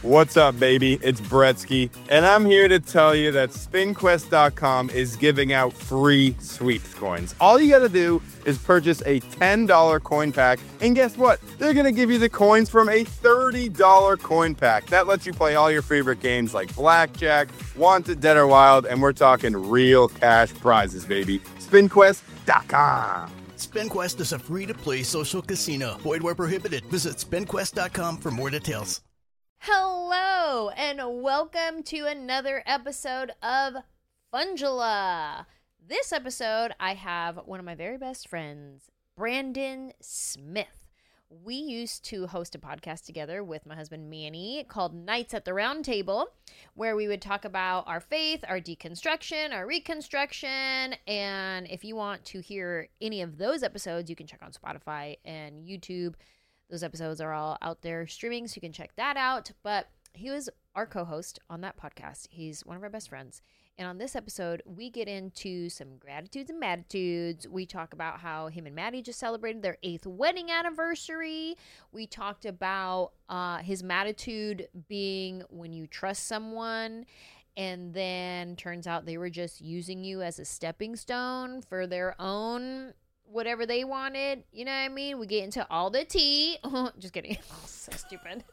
What's up, baby? It's Bretsky, and I'm here to tell you that SpinQuest.com is giving out free sweeps coins. All you gotta do is purchase a $10 coin pack, and guess what? They're gonna give you the coins from a $30 coin pack. That lets you play all your favorite games like Blackjack, Wanted, Dead or Wild, and we're talking real cash prizes, baby. SpinQuest.com. SpinQuest is a free-to-play social casino. Void where prohibited. Visit SpinQuest.com for more details. Hello, and welcome to another episode of Fungula. This episode, I have one of my very best friends, Brandon Smith. We used to host a podcast together with my husband Manny called Nights at the Round Table, where we would talk about our faith, our deconstruction, our reconstruction, and if you want to hear any of those episodes, you can check on Spotify and YouTube. Those episodes are all out there streaming, so you can check that out. But he was our co-host on that podcast. He's one of our best friends. And on this episode, we get into some gratitudes and matitudes. We talk about how him and Maddie just celebrated their 8th wedding anniversary. We talked about his matitude being when you trust someone, and then turns out they were just using you as a stepping stone for their own whatever they wanted, you know what I mean? We get into all the tea. Just kidding. So stupid.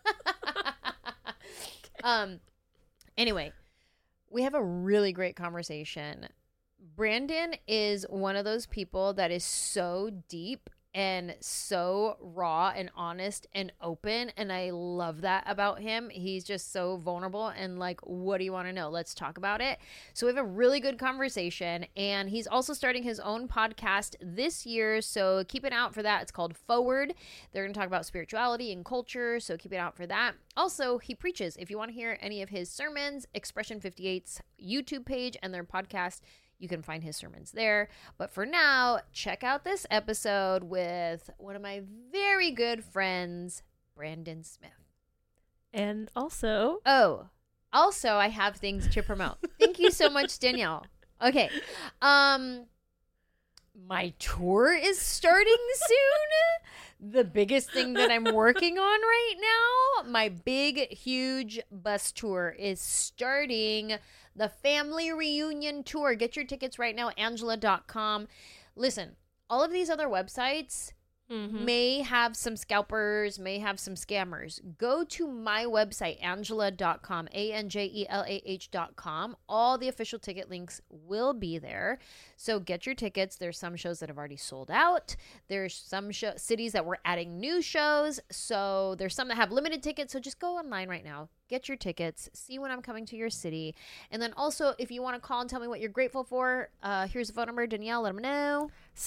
Anyway, we have a really great conversation. Brandon is one of those people that is so deep and so raw and honest and open, and I love that about him. He's just so vulnerable and like, what do you want to know? Let's talk about it. So we have a really good conversation, and he's also starting his own podcast this year, so keep an eye out for that. It's called Forward. They're going to talk about spirituality and culture, so keep an eye out for that. Also, he preaches. If you want to hear any of his sermons, Expression 58's YouTube page and their podcast, you can find his sermons there. But for now, check out this episode with one of my very good friends, Brandon Smith. And also... Also, I have things to promote. Thank you so much, Danielle. Okay. My tour is starting soon. The biggest thing that I'm working on right now, my big, huge bus tour is starting. The family reunion tour. Get your tickets right now, Angela.com. Listen, all of these other websites may have some scalpers, may have some scammers. Go to my website, Angela.com, ANJELAH.com. All the official ticket links will be there. So get your tickets. There's some shows that have already sold out. There's some cities that we're adding new shows. So there's some that have limited tickets. So just go online right now. Get your tickets. See when I'm coming to your city. And then also, if you want to call and tell me what you're grateful for, here's the phone number. Danielle, let them know.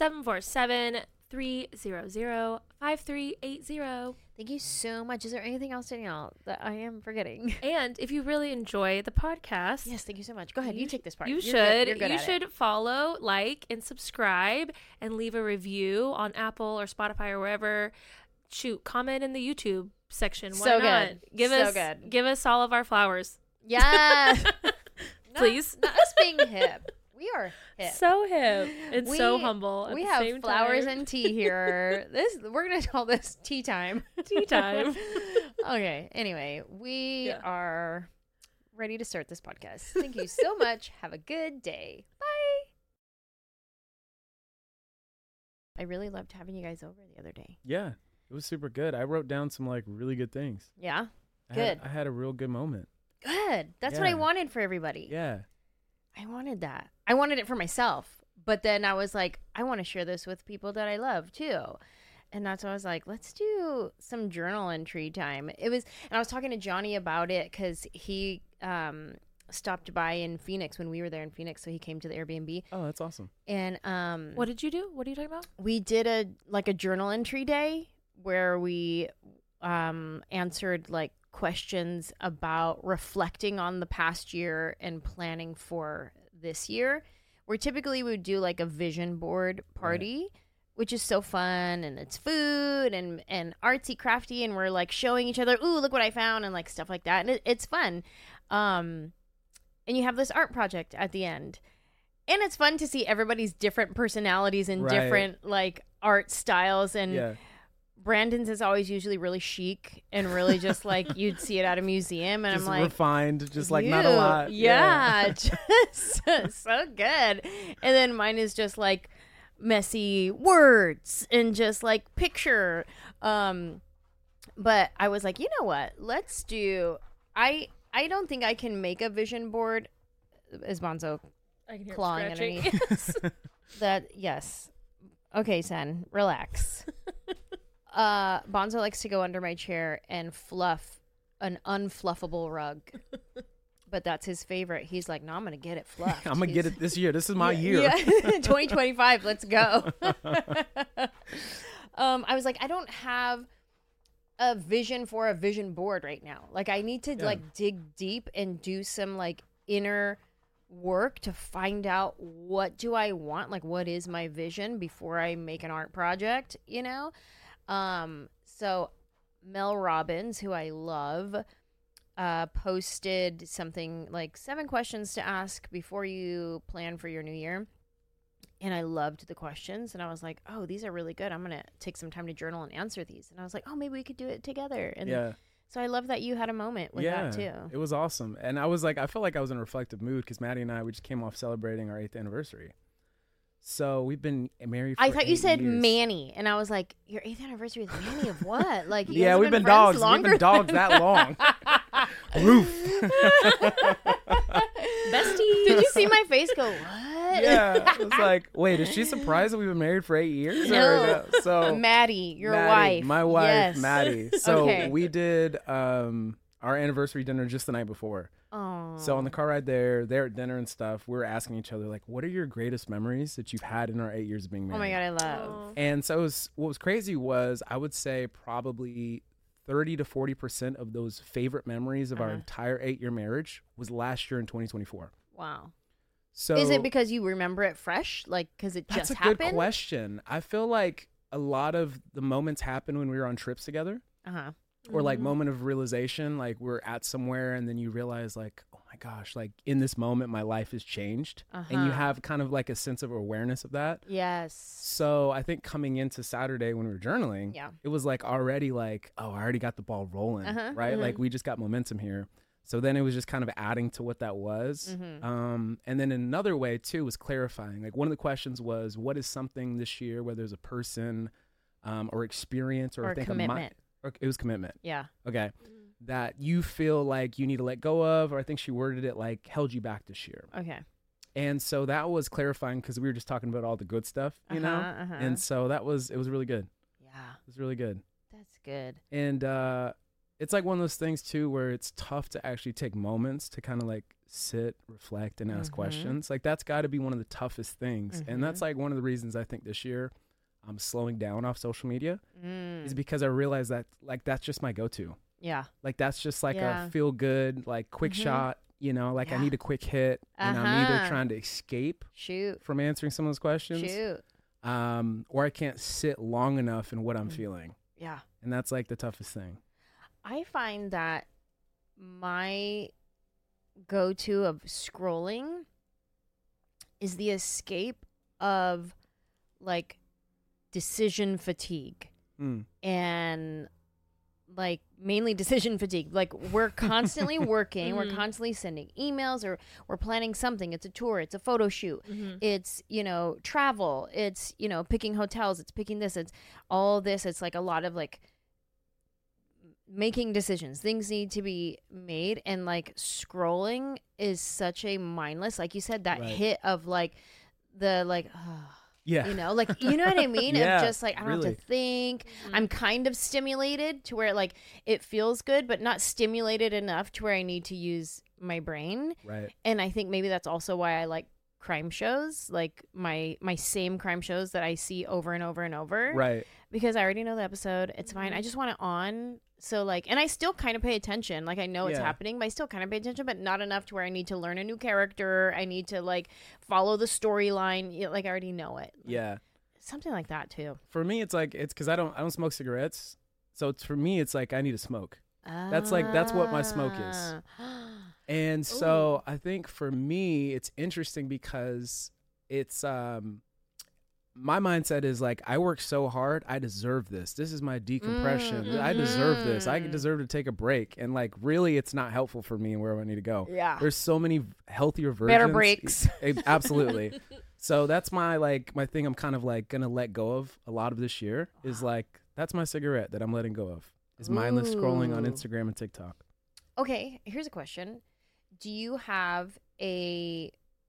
747-300-5380. Thank you so much. Is there anything else, Danielle, that I am forgetting? And if you really enjoy the podcast, yes, thank you so much. Go ahead. You take this part. You should follow, like, and subscribe, and leave a review on Apple or Spotify or wherever. Shoot, comment in the YouTube section. Why not? Good. Give us all of our flowers. Yeah. Please. Not us being hip. We are hip. So hip and so humble. We have flowers and tea here. We're gonna call this tea time. Tea time. Okay. Anyway, we are ready to start this podcast. Thank you so much. Have a good day. Bye. I really loved having you guys over the other day. Yeah, it was super good. I wrote down some like really good things. Yeah. I had a real good moment. Good. That's what I wanted for everybody. Yeah. I wanted that. I wanted it for myself. But then I was like, I want to share this with people that I love too. And that's why I was like, let's do some journal entry time. And I was talking to Johnny about it because he stopped by in Phoenix when we were there in Phoenix. So he came to the Airbnb. Oh, that's awesome. And what did you do? What are you talking about? We did a journal entry day where we answered like questions about reflecting on the past year and planning for this year, where typically we would do like a vision board party, which is so fun, and it's food and artsy crafty, and we're like showing each other, ooh, look what I found, and like stuff like that, and it's fun. And you have this art project at the end, and it's fun to see everybody's different personalities and different like art styles and Brandon's is always usually really chic and really just like you'd see it at a museum, and Just I'm like, refined, just like not a "Ew." lot. Yeah, just so good. And then mine is just like messy words and just like picture. But I was like, you know what? Let's do. I don't think I can make a vision board. Is Bonzo I can hear clawing it scratching. underneath? That yes. Okay, Sen, relax. Bonzo likes to go under my chair and fluff an unfluffable rug. But that's his favorite. He's like, no, I'm gonna get it fluffed. I'm gonna get it this year. This is my year. Yeah. 2025, let's go. I was like, I don't have a vision for a vision board right now. Like I need to like dig deep and do some like inner work to find out what do I want, like what is my vision before I make an art project, you know? So Mel Robbins, who I love, posted something like 7 questions to ask before you plan for your new year. And I loved the questions, and I was like, oh, these are really good. I'm going to take some time to journal and answer these. And I was like, oh, maybe we could do it together. And so I love that you had a moment with that too. It was awesome. And I was like, I felt like I was in a reflective mood because Maddie and I, we just came off celebrating our 8th anniversary. So we've been married for I thought you 8 said years. Manny, and I was like, your 8th anniversary is Manny of what? Like, you Yeah, guys we've have been friends dogs. We've longer been dogs than- that long. Roof. Bestie. Did you see my face go, what? Yeah. It was like, wait, is she surprised that we've been married for 8 years? No. So Maddie, your Maddie, wife. my wife, Yes. Maddie. So Okay. we did our anniversary dinner just the night before. Oh. So on the car ride there at dinner and stuff, we were asking each other, like, what are your greatest memories that you've had in our 8 years of being married? Oh my God, I love. And so what was crazy was I would say probably 30 to 40% of those favorite memories of our entire 8-year marriage was last year in 2024. Wow. So Is it because you remember it fresh? Like, because it that's just a good happened? question. I feel like a lot of the moments happen when we were on trips together. Uh-huh. Or like moment of realization, like we're at somewhere and then you realize like, oh my gosh, like in this moment, my life has changed. And you have kind of like a sense of awareness of that. Yes. So I think coming into Saturday when we were journaling, Yeah. it was like already like, oh, I already got the ball rolling, right? Like we just got momentum here. So then it was just kind of adding to what that was. And then another way too was clarifying. Like one of the questions was, what is something this year, whether it's a person or experience or I think commitment. It was commitment. Yeah. Okay. That you feel like you need to let go of, or I think she worded it like held you back this year. Okay. And so that was clarifying because we were just talking about all the good stuff, you know? And so it was really good. Yeah. It was really good. That's good. And it's like one of those things too where it's tough to actually take moments to kind of like sit, reflect, and ask questions. Like that's got to be one of the toughest things. And that's like one of the reasons I think this year I'm slowing down off social media is because I realized that like that's just my go-to. Yeah. Like that's just like a feel good, like quick shot, you know, like I Yeah. need a quick hit and I'm either trying to escape Shoot. from answering some of those questions Shoot. or I can't sit long enough in what I'm feeling. Yeah. And that's like the toughest thing. I find that my go-to of scrolling is the escape of like decision fatigue and like mainly decision fatigue. Like we're constantly working, we're constantly sending emails or we're planning something. It's a tour, it's a photo shoot, it's, you know, travel, it's, you know, picking hotels, it's picking this, it's all this. It's like a lot of like making decisions. Things need to be made, and like scrolling is such a mindless, like you said, that hit of like the like Yeah. you know, like, you know what I mean? Yeah, Of just like, I don't have really. to think. I'm kind of stimulated to where like it feels good, but not stimulated enough to where I need to use my brain. Right. And I think maybe that's also why I like crime shows, like my same crime shows that I see over and over and over. Right. Because I already know the episode. It's fine. I just want it on. So like, and I still kind of pay attention. Like I know it's Yeah. happening, but I still kind of pay attention, but not enough to where I need to learn a new character. I need to like follow the storyline. Like I already know it. Like, Yeah. something like that too. For me, it's like, it's because I don't smoke cigarettes. So it's, for me, it's like I need to smoke. That's what my smoke is. And so I think for me, it's interesting because it's my mindset is like, I work so hard, I deserve this. This is my decompression. I deserve this. I deserve to take a break. And like, really, it's not helpful for me and where I need to go. Yeah. There's so many healthier versions. Better breaks. Absolutely. So that's my thing. I'm kind of like gonna let go of a lot of this year is like, that's my cigarette that I'm letting go of, is mindless scrolling on Instagram and TikTok. Okay, here's a question. Do you have a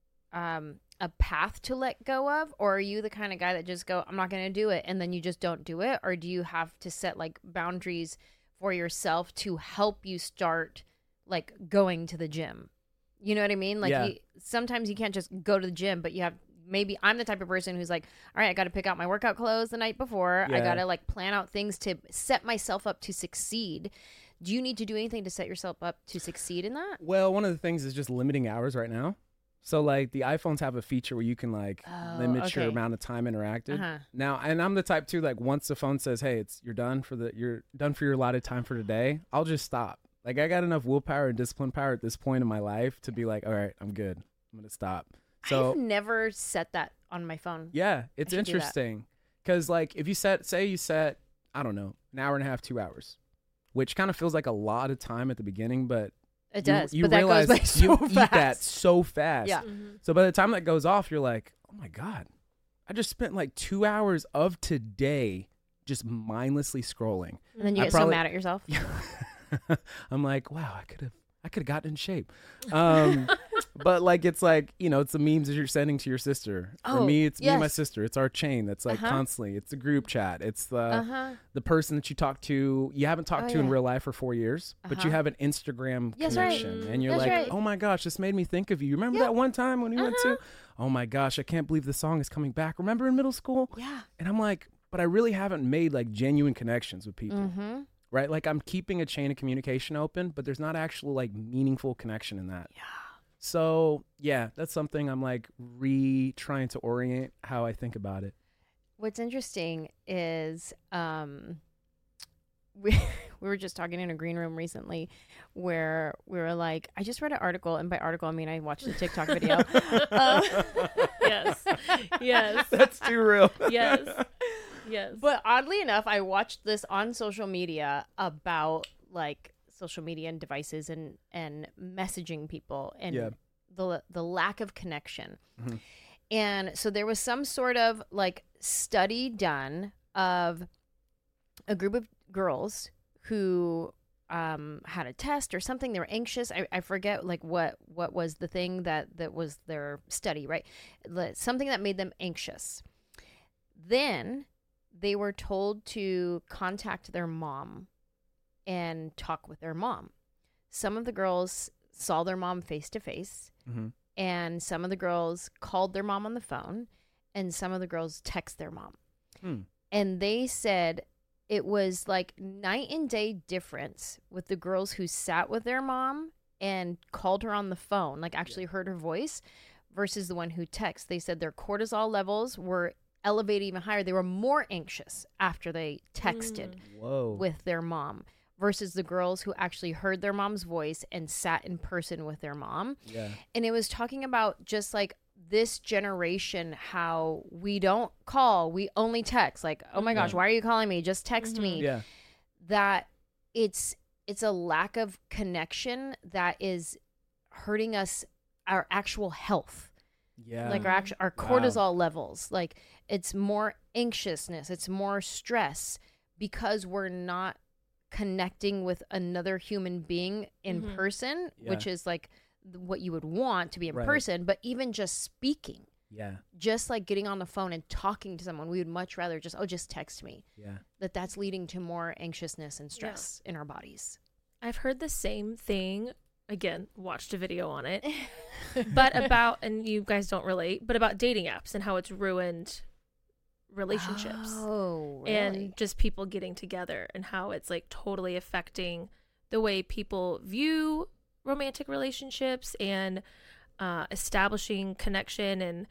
path to let go of, or are you the kind of guy that just go, I'm not going to do it, and then you just don't do it? Or do you have to set like boundaries for yourself to help you start like going to the gym? You know what I mean? Like sometimes you can't just go to the gym, but you have, maybe I'm the type of person who's like, all right, I got to pick out my workout clothes the night before. I got to like plan out things to set myself up to succeed. Do you need to do anything to set yourself up to succeed in that? Well, one of the things is just limiting hours right now. So like the iPhones have a feature where you can like limit your amount of time interacted. Now, and I'm the type too, like once the phone says, hey, you're done for your allotted time for today, I'll just stop. Like I got enough willpower and discipline power at this point in my life to be like, all right, I'm good. I'm going to stop. So I've never set that on my phone. Yeah, it's interesting. Because like if you say you set, I don't know, an hour and a half, 2 hours, which kind of feels like a lot of time at the beginning, but it does. You but that realize goes by so you fast. eat that so fast. Yeah. So by the time that goes off, you're like, oh my God, I just spent like 2 hours of today just mindlessly scrolling. And then you get so mad at yourself. I'm like, wow, I could have gotten in shape. But like, it's like, it's the memes that you're sending to your sister. For me, it's me and my sister. It's our chain that's like constantly. It's the group chat. It's the person that you talk to. You haven't talked to in real life for 4 years, but you have an Instagram connection. And you're like, oh my gosh, this made me think of you. Remember that one time when we went to, oh my gosh, I can't believe the song is coming back. Remember in middle school? Yeah. And I'm like, but I really haven't made like genuine connections with people. Right? Like I'm keeping a chain of communication open, but there's not actual like meaningful connection in that. Yeah. So yeah, that's something I'm like trying to orient how I think about it. What's interesting is we were just talking in a green room recently where we were like, I just read an article, and by article I mean I watched a TikTok video. Yes. That's too real. Yes. But oddly enough, I watched this on social media about like social media and devices and messaging people and the lack of connection. And so there was some sort of like study done of a group of girls who had a test or something. They were anxious. I forget like what was the thing that was their study, right? Something that made them anxious. Then they were told to contact their mom and talk with their mom. Some of the girls saw their mom face to face, and some of the girls called their mom on the phone, and some of the girls text their mom. And they said it was like night and day difference with the girls who sat with their mom and called her on the phone, like actually heard her voice, versus the one who texted. They said their cortisol levels were elevated even higher. They were more anxious after they texted with their mom versus the girls who actually heard their mom's voice and sat in person with their mom. And it was talking about just like this generation, how we don't call, we only text. Like, oh my gosh, why are you calling me? Just text me. That it's a lack of connection that is hurting us, our actual health. Like our cortisol levels. Like it's more anxiousness, it's more stress because we're not connecting with another human being in person, which is like what you would want to be in person, but even just speaking. Just like getting on the phone and talking to someone, we would much rather just text me. That's leading to more anxiousness and stress in our bodies. I've heard the same thing. Again, watched a video on it, but about, and you guys don't relate, but about dating apps and how it's ruined relationships. Oh, really? And just people getting together and how it's like totally affecting the way people view romantic relationships and establishing connection. And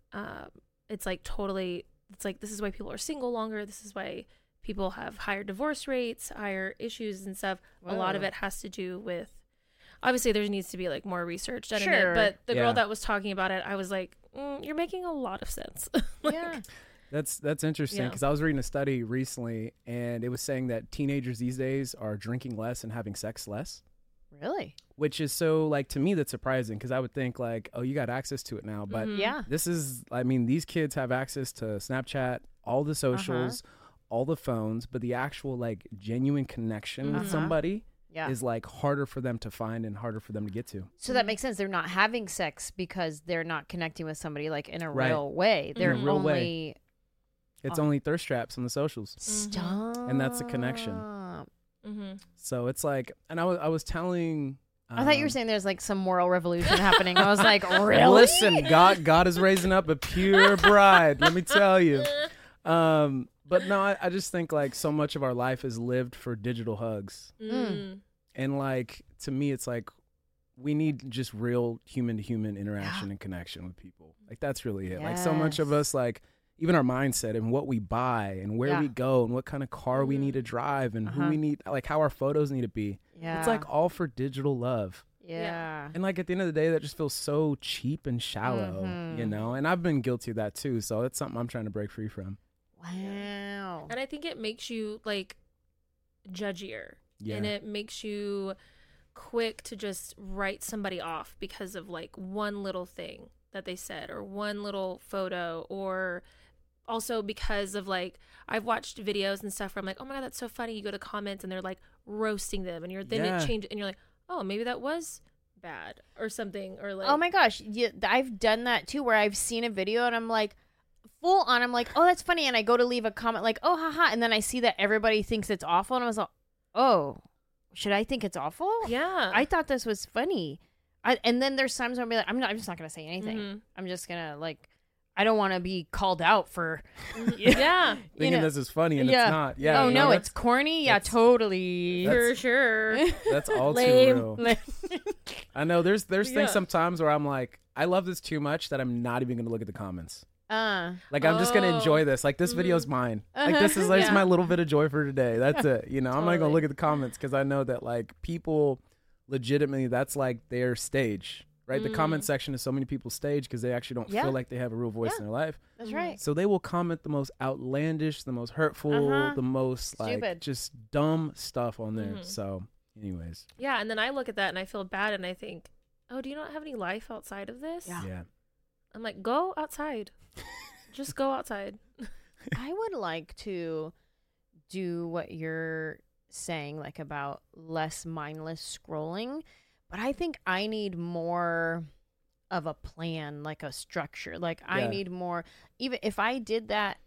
it's like this is why people are single longer. This is why people have higher divorce rates, higher issues and stuff. A lot of it has to do with, obviously there needs to be like more research done in it, but the girl that was talking about it, I was like, you're making a lot of sense. That's interesting Yeah. because I was reading a study recently, and it was saying that teenagers these days are drinking less and having sex less. Really? Which is so, like, to me, that's surprising because I would think, like, oh, you got access to it now. But Yeah. this is, I mean, these kids have access to Snapchat, all the socials, all the phones, but the actual, like, genuine connection with somebody Yeah. is, like, harder for them to find and harder for them to get to. So that makes sense. They're not having sex because they're not connecting with somebody like in a Right. real way. They're In a real only way. It's only thirst traps on the socials. stop. And that's a connection. Mm-hmm. So it's like, and I was telling. I thought you were saying there's like some moral revolution happening. I was like, really? Listen, God is raising up a pure bride. Let me tell you. But no, I just think like so much of our life is lived for digital hugs, and like to me, it's like we need just real human to human interaction and connection with people. Like that's really it. Like so much of us, like even our mindset and what we buy and where we go and what kind of car we need to drive and who we need, like how our photos need to be. Yeah. It's like all for digital love. Yeah. And like at the end of the day, that just feels so cheap and shallow, you know? And I've been guilty of that too. So it's something I'm trying to break free from. Wow. And I think it makes you like judgier. Yeah. And it makes you quick to just write somebody off because of like one little thing that they said or one little photo, or also because of like I've watched videos and stuff where I'm like, oh my God, that's so funny. You go to comments and they're like roasting them and it changes and you're like, oh, maybe that was bad or something, or like, Oh my gosh. Yeah, I've done that too where I've seen a video and I'm like, full on, I'm like, oh, that's funny. And I go to leave a comment like, oh, haha. And then I see that everybody thinks it's awful. And I was like, oh, should I think it's awful? yeah, I thought this was funny. And then there's times where I'll be like, I'm just not going to say anything. I'm just going to like, I don't want to be called out for, yeah, Thinking this is funny and it's not. Yeah. Oh, no, that's- it's corny. Yeah, totally. for sure. That's all Lame. too real. I know there's Yeah. things sometimes where I'm like, I love this too much that I'm not even going to look at the comments. Like I'm just going to enjoy this. Like this video's mine. Like this is like my little bit of joy for today. That's it. You know, I'm not going to look at the comments because I know that like people legitimately, that's like their stage, right? The comment section is so many people's stage because they actually don't feel like they have a real voice in their life. That's right. So they will comment the most outlandish, the most hurtful, the most like Stupid. just dumb stuff on there. So anyways. Yeah, and then I look at that and I feel bad and I think, oh, do you not have any life outside of this? Yeah. I'm like, go outside. Just go outside. I would like to do what you're saying, like about less mindless scrolling, but I think I need more of a plan, like a structure. Like I need more, even if I did that,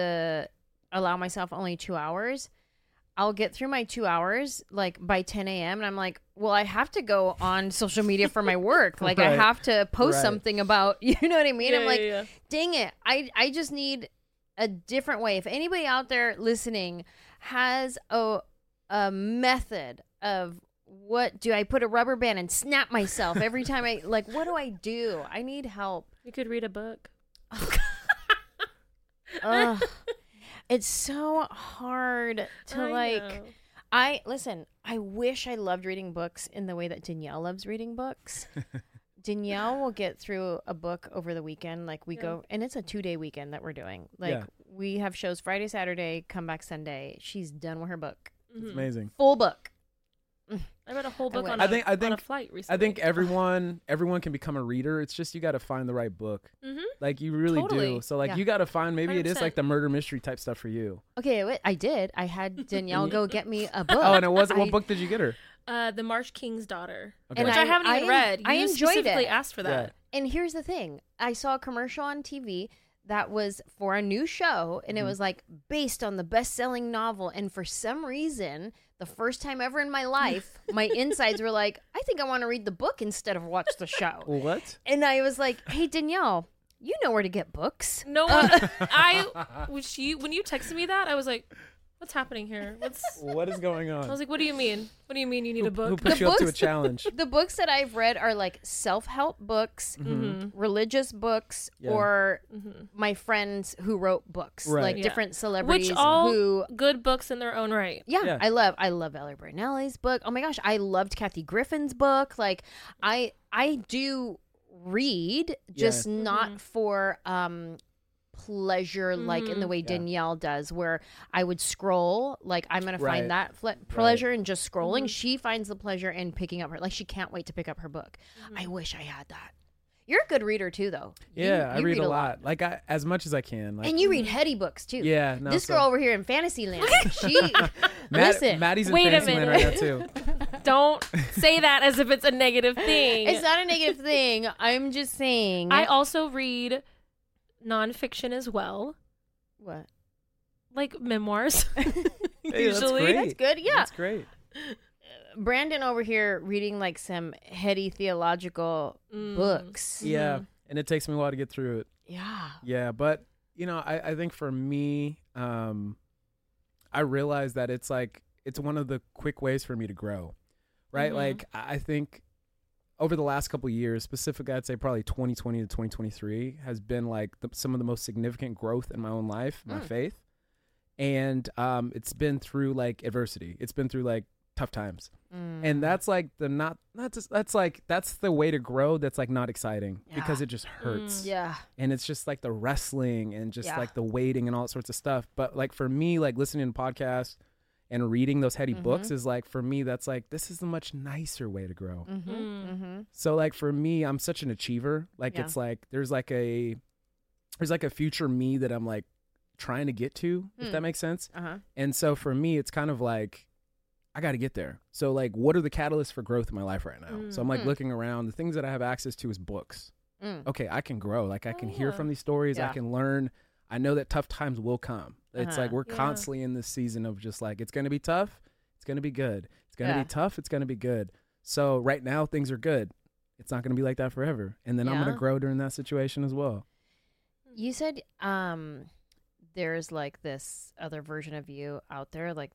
allow myself only 2 hours, I'll get through my 2 hours like by 10 a.m. and I'm like, well, I have to go on social media for my work. Like I have to post something about, you know what I mean? I'm like, dang it. I just need a different way. If anybody out there listening has a method of what do I put a rubber band and snap myself every time what do I do? I need help. You could read a book. Ugh. It's so hard to I wish I loved reading books in the way that Danielle loves reading books. Danielle will get through a book over the weekend. Like we go, and it's a 2-day weekend that we're doing. Like we have shows Friday, Saturday, come back Sunday. She's done with her book. It's amazing. Full book. I read a whole book on I think a flight recently. I think everyone can become a reader. It's just you got to find the right book. Like you really do. So like you got to find, maybe it is 100%. like the murder mystery type stuff for you. Okay, I did. I had Danielle go get me a book. Oh, and it wasn't. What book did you get her? The Marsh King's Daughter, Okay. which I haven't even read. I You enjoyed specifically it. asked for that. And here's the thing. I saw a commercial on TV that was for a new show, and it was like based on the best-selling novel. And for some reason, the first time ever in my life, my insides were like, I think I want to read the book instead of watch the show. What? And I was like, hey, Danielle, you know where to get books. No one. When you texted me that, I was like, what's happening here? What is going on? I was like, what do you mean? What do you mean you need a Who book? put you up to a books- challenge? The books that I've read are like self-help books, religious books, or my friends who wrote books, Right. like Yeah. different celebrities Which all who good books in their own right. Yeah, I love Ellie Brunelli's book. Oh my gosh, I loved Kathy Griffin's book. Like I do read, just not for pleasure, like in the way Danielle does, where I would scroll, like I'm going to find that pleasure in just scrolling. She finds the pleasure in picking up her, like she can't wait to pick up her book. I wish I had that. You're a good reader too, though. Yeah, I read a lot. Like as much as I can. Like, and you read heady books too. Yeah. No, this girl over here in Fantasyland, she listen. Maddie's in Wait a Fantasyland right now too. Don't say that as if it's a negative thing. It's not a negative thing. I'm just saying. I also read nonfiction as well. What? Like memoirs. Hey, Usually. That's good. Yeah. That's great. Brandon over here reading like some heady theological books. Yeah. And it takes me a while to get through it. Yeah. Yeah. But, you know, I think for me, I realize that it's one of the quick ways for me to grow. Right. Like, I think over the last couple of years, specifically, I'd say probably 2020 to 2023 has been like some of the most significant growth in my own life, my faith. And it's been through like adversity. It's been through like tough times. And that's like that's the way to grow. That's like not exciting because it just hurts. Yeah. And it's just like the wrestling and just like the waiting and all sorts of stuff. But like for me, like listening to podcasts and reading those heady books is like, for me, that's like, this is a much nicer way to grow. So like for me, I'm such an achiever. Like it's like, there's like a future me that I'm like trying to get to, if that makes sense. And so for me, it's kind of like, I got to get there. So like, what are the catalysts for growth in my life right now? So I'm like looking around. The things that I have access to is books. Okay, I can grow. Like I can hear from these stories. I can learn. I know that tough times will come. It's like we're constantly in this season of just like, it's going to be tough. It's going to be good. It's going to be tough. It's going to be good. So right now things are good. It's not going to be like that forever. And then I'm going to grow during that situation as well. You said there's like this other version of you out there, like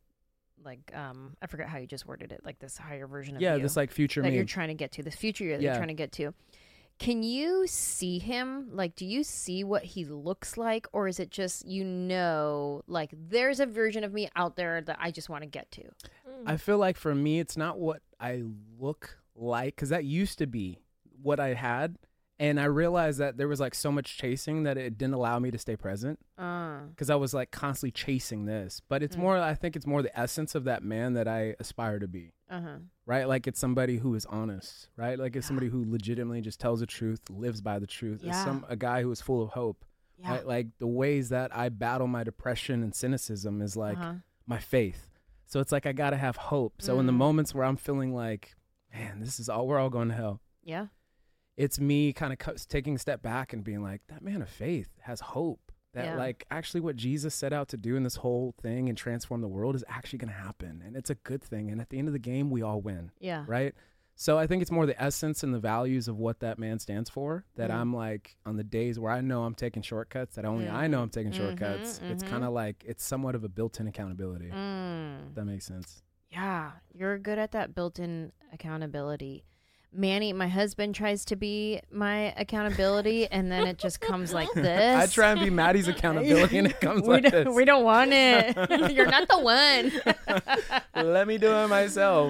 I forgot how you just worded it, like this higher version of you. Yeah, this like future that me. you're trying to get to, this future that you're trying to get to. Can you see him? Like, do you see what he looks like? Or is it just, like there's a version of me out there that I just want to get to? I feel like for me, it's not what I look like, because that used to be what I had. And I realized that there was like so much chasing that it didn't allow me to stay present, because I was like constantly chasing this. But it's more, I think it's more the essence of that man that I aspire to be. Right? Like it's somebody who is honest, right? Like it's somebody who legitimately just tells the truth, lives by the truth. It's a guy who is full of hope. Right? Like the ways that I battle my depression and cynicism is like my faith. So it's like I got to have hope. So in the moments where I'm feeling like, man, we're all going to hell. Yeah. It's me kind of taking a step back and being like, that man of faith has hope that like actually what Jesus set out to do in this whole thing and transform the world is actually going to happen. And it's a good thing. And at the end of the game, we all win. Yeah. Right. So I think it's more the essence and the values of what that man stands for, that I'm like, on the days where I know I'm taking shortcuts, that only I know I'm taking shortcuts. It's kind of like, it's somewhat of a built-in accountability. If that makes sense. Yeah. You're good at that built-in accountability. Manny, my husband, tries to be my accountability, and then it just comes like this. I try and be Maddie's accountability, and it comes like this. We don't want it. You're not the one. Let me do it myself.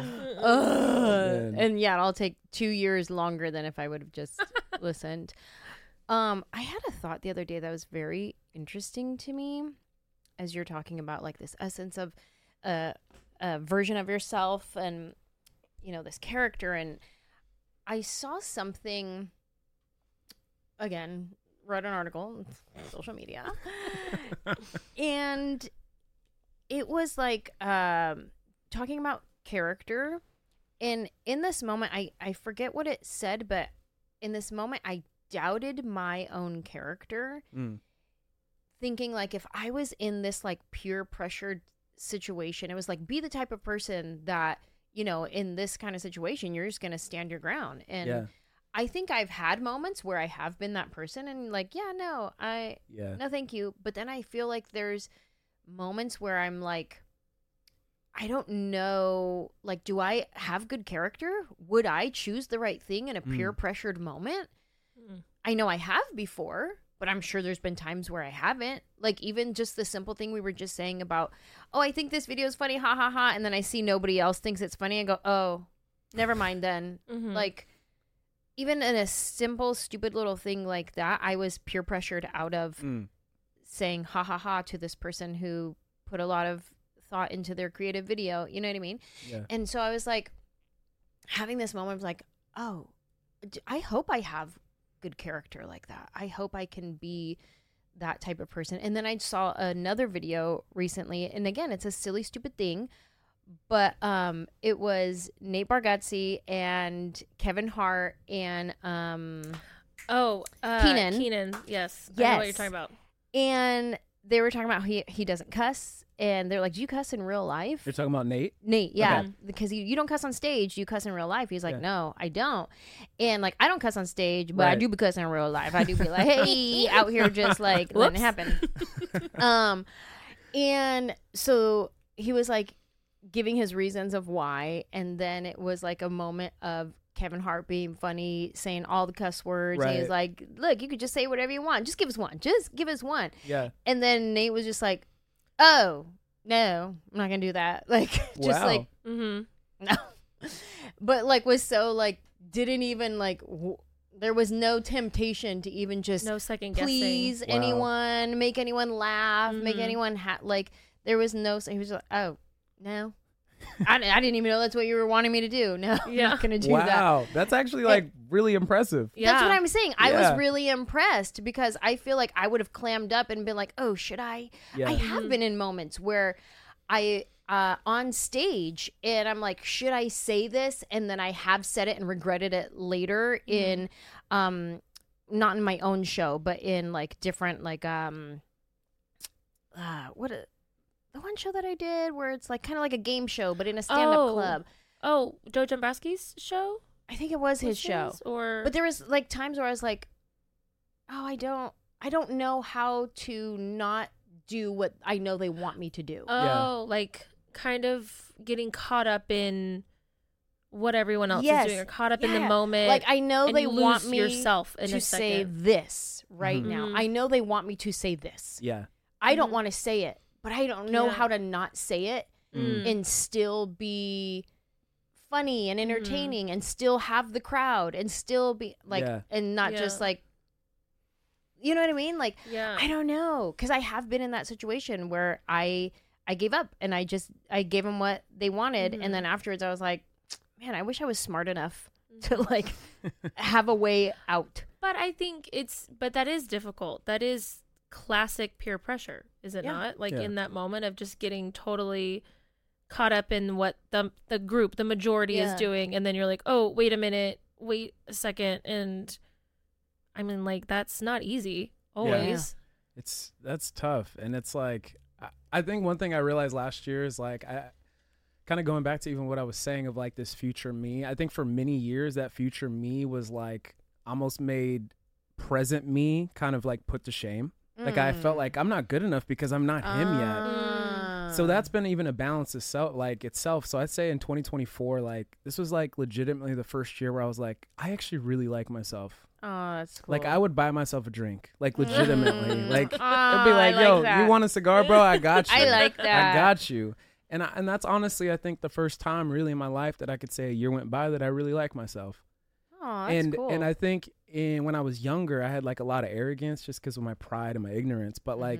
And yeah, it'll take 2 years longer than if I would have just listened. I had a thought the other day that was very interesting to me, as you're talking about like this essence of a version of yourself, and this character. And I saw something, again, read an article on social media, and it was like talking about character. And in this moment, I forget what it said, but in this moment, I doubted my own character, thinking like, if I was in this like peer pressured situation, it was like, be the type of person that, in this kind of situation, you're just going to stand your ground. And I think I've had moments where I have been that person and like, no, thank you. But then I feel like there's moments where I'm like, I don't know, like, do I have good character? Would I choose the right thing in a peer pressured moment? I know I have before, but I'm sure there's been times where I haven't. Like, even just the simple thing we were just saying about, oh, I think this video is funny, ha ha ha, and then I see nobody else thinks it's funny, and go, oh, never mind then. Like, even in a simple, stupid little thing like that, I was peer pressured out of saying ha ha ha to this person who put a lot of thought into their creative video. You know what I mean? Yeah. And so I was like having this moment of like, oh, I hope I have good character like that. I hope I can be that type of person. And then I saw another video recently, and again, it's a silly, stupid thing, but it was Nate Bargatze and Kevin Hart and Keenan. Yes. I know what you're talking about. And they were talking about he doesn't cuss, and they're like, do you cuss in real life? You're talking about Nate? Nate, yeah. Okay. Because you don't cuss on stage, you cuss in real life. He's like, Yeah. no, I don't. And like, I don't cuss on stage, but I Right. do be cussing in real life. I do be like, hey, out here just like letting it happen. And so he was like giving his reasons of why, and then it was like a moment of Kevin Hart being funny, saying all the cuss words. Right. He was like, look, you could just say whatever you want. Just give us one. Just give us one. Yeah. And then Nate was just like, oh, no, I'm not going to do that. Like, just Wow. like, Mm-hmm. no. But like was so like, didn't even like, there was no temptation to even just No second guessing. please Wow. anyone, make anyone laugh, make Mhm. anyone like, there was no, he was like, oh, no. I didn't even know that's what you were wanting me to do. No, I'm Yeah. not going to do that. Wow. That's actually like really impressive. Yeah. That's what I'm saying. I Yeah. was really impressed because I feel like I would have clammed up and been like, oh, should I? Yeah. I have been in moments where I on stage and I'm like, should I say this? And then I have said it and regretted it later in not in my own show, but in like different like the one show that I did where it's like kind of like a game show but in a stand-up club. Oh, Joe Dombrowski's show? I think it was his Was show. Or But there was like times where I was like, oh, I don't know how to not do what I know they want me to do. Oh, like kind of getting caught up in what everyone else Yes. is doing, or caught up in the Yeah. moment. Like I know and they you want lose me yourself in to a say second. this right now. Mhm. I know they want me to say this. Yeah. I don't Mhm. want to say it, but I don't know Yeah. how to not say it Mm. and still be funny and entertaining and still have the crowd and still be like Yeah. and not Yeah. just like, you know what I mean? Like Yeah. I don't know, because I have been in that situation where I gave up and I gave them what they wanted, Mhm. and then afterwards I was like, man, I wish I was smart enough to like have a way out. But I think but that is difficult. That is classic peer pressure, is it Yeah. not? Like Yeah. in that moment of just getting totally caught up in what the group, the majority is Yeah. doing, and then you're like, oh, wait a minute, wait a second, and I mean, like that's not easy always. That's tough. And it's like, I think one thing I realized last year is like, I kind of going back to even what I was saying of like this future me. I think for many years that future me was like almost made present me kind of like put to shame. Like I felt like I'm not good enough because I'm not him yet. So that's been even a balance itself. So I'd say in 2024, like this was like legitimately the first year where I was like, I actually really like myself. Oh, that's cool. Like I would buy myself a drink, like legitimately. Like it'd be I like, like yo, that. you want a cigar, bro? I got you. I like that. I got you. And that's honestly, I think the first time really in my life that I could say a year went by that I really like myself. Oh, that's cool. And I think when I was younger, I had like a lot of arrogance just because of my pride and my ignorance. But like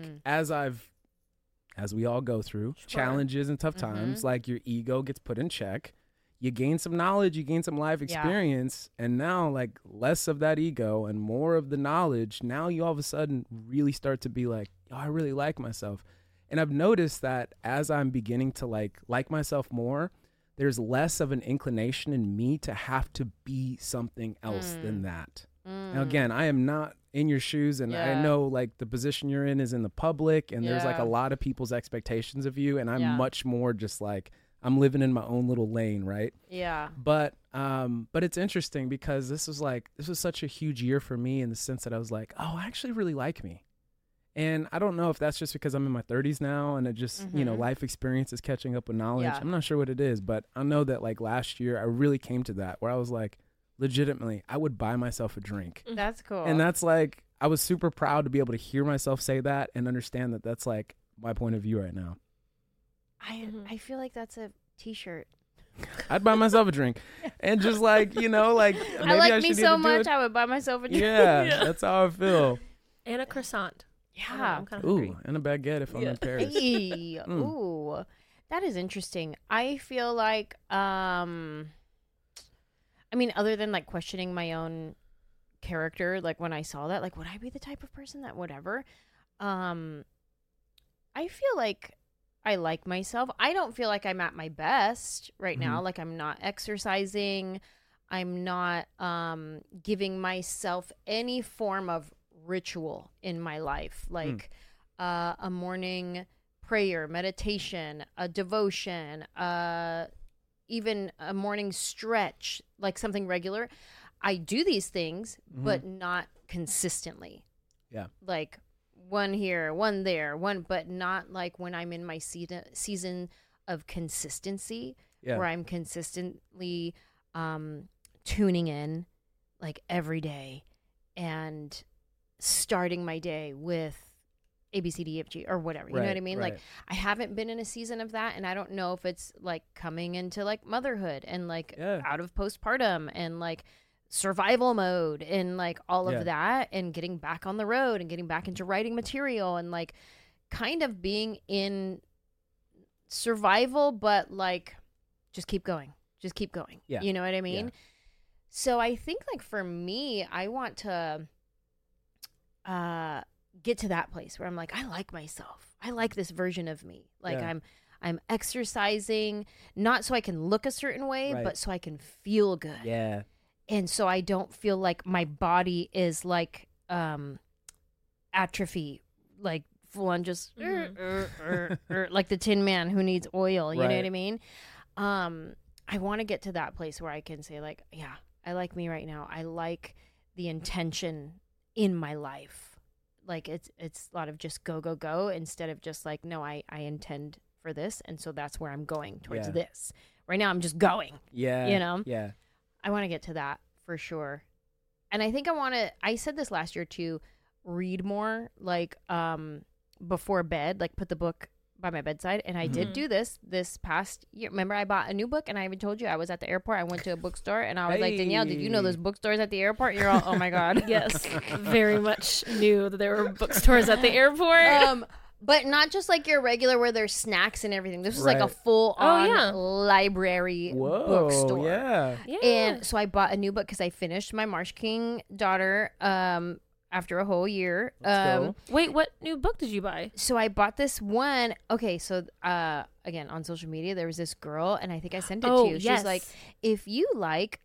as we all go through challenges and tough times, like your ego gets put in check. You gain some knowledge, you gain some life experience, and now like less of that ego and more of the knowledge. Now you all of a sudden really start to be like, oh, I really like myself. And I've noticed that as I'm beginning to like myself more, there's less of an inclination in me to have to be something else than that. Now, again, I am not in your shoes, and I know like the position you're in is in the public, and there's like a lot of people's expectations of you, and I'm much more just like I'm living in my own little lane, right? Yeah. But it's interesting because this was such a huge year for me in the sense that I was like, oh, I actually really like me. And I don't know if that's just because I'm in my 30s now and it just, you know, life experience is catching up with knowledge. Yeah. I'm not sure what it is, but I know that like last year I really came to that where I was like, legitimately, I would buy myself a drink. That's cool. And that's like, I was super proud to be able to hear myself say that and understand that that's like my point of view right now. I feel like that's a t-shirt. I'd buy myself a drink and just like, you know, like maybe I like me should so either do much it. I would buy myself a drink. Yeah, that's how I feel. And a croissant. Yeah. I'm kind of hungry. Ooh, and a baguette if I'm in Paris. Hey, ooh, that is interesting. I feel like, I mean, other than like questioning my own character, like when I saw that, like, would I be the type of person that whatever? I feel like I like myself. I don't feel like I'm at my best right now. Like I'm not exercising. I'm not giving myself any form of ritual in my life, like a morning prayer, meditation, a devotion, even a morning stretch, like something regular. I do these things, but not consistently. Yeah. Like one here, one there, one, but not like when I'm in my season of consistency, where I'm consistently tuning in like every day and starting my day with ABCDEFG or whatever, you know what I mean? Right. Like I haven't been in a season of that, and I don't know if it's like coming into like motherhood and like out of postpartum and like survival mode and like all of that, and getting back on the road and getting back into writing material and like kind of being in survival, but like just keep going. Yeah. You know what I mean? Yeah. So I think like for me, I want to get to that place where I'm like, I like myself. I like this version of me. Like I'm exercising, not so I can look a certain way, but so I can feel good. Yeah. And so I don't feel like my body is like atrophy, like full on just like the Tin Man who needs oil. You know what I mean? I want to get to that place where I can say like, yeah, I like me right now. I like the intention in my life. Like it's a lot of just go instead of just like, no, I intend for this. And so that's where I'm going towards this. Right now I'm just going. Yeah. You know? Yeah. I want to get to that for sure. And I think I said this last year too, read more, like before bed, like put the book by my bedside. And I did do this past year. Remember I bought a new book, and I even told you I was at the airport. I went to a bookstore and I was like, Danielle, did you know there's bookstores at the airport? You're all, oh my God. Yes. Very much knew that there were bookstores at the airport. But not just like your regular where there's snacks and everything. This was like a full-on library bookstore. Yeah. And so I bought a new book because I finished my Marsh King Daughter after a whole year. Wait, what new book did you buy? So I bought this one. Okay, so again, on social media, there was this girl, and I think I sent it to you. She's like, if you like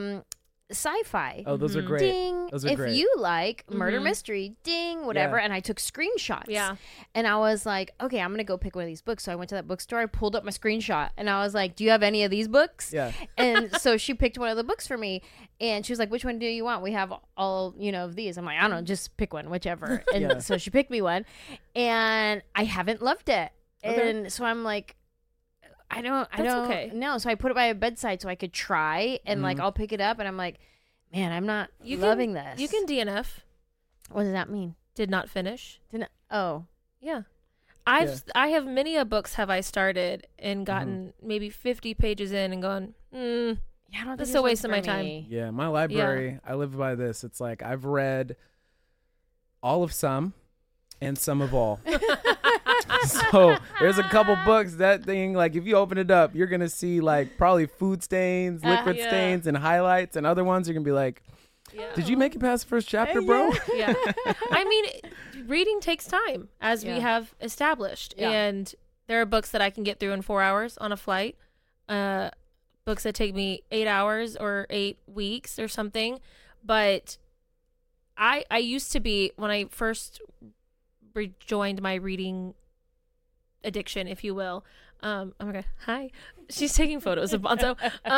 sci-fi, those are great. Ding. Those are if great. you like murder mystery, ding, whatever. And I took screenshots. And I was like, okay, I'm gonna go pick one of these books. So I went to that bookstore. I pulled up my screenshot, and I was like, do you have any of these books? And so she picked one of the books for me, and she was like, which one do you want? We have all of these. I'm like, I don't know, just pick one, whichever. And so she picked me one, and I haven't loved it. And so I'm like, I don't know. So I put it by my bedside so I could try, and like I'll pick it up, and I'm like, man, I'm not loving this. You can DNF. What does that mean? Did not finish. Oh. Yeah. I have many a books have I started and gotten maybe 50 pages in and gone, yeah, I don't this is a waste of my time. Yeah, my library, I live by this. It's like I've read all of some and some of all. So there's a couple books, that thing, like if you open it up, you're going to see like probably food stains, liquid stains, and highlights, and other ones you're going to be like, did you make it past the first chapter, bro? Yeah. I mean, reading takes time, as we have established. And there are books that I can get through in 4 hours on a flight. Books that take me 8 hours or 8 weeks or something. But I used to be, when I first rejoined my reading addiction, if you will. Oh my God. Hi. She's taking photos of Bonzo.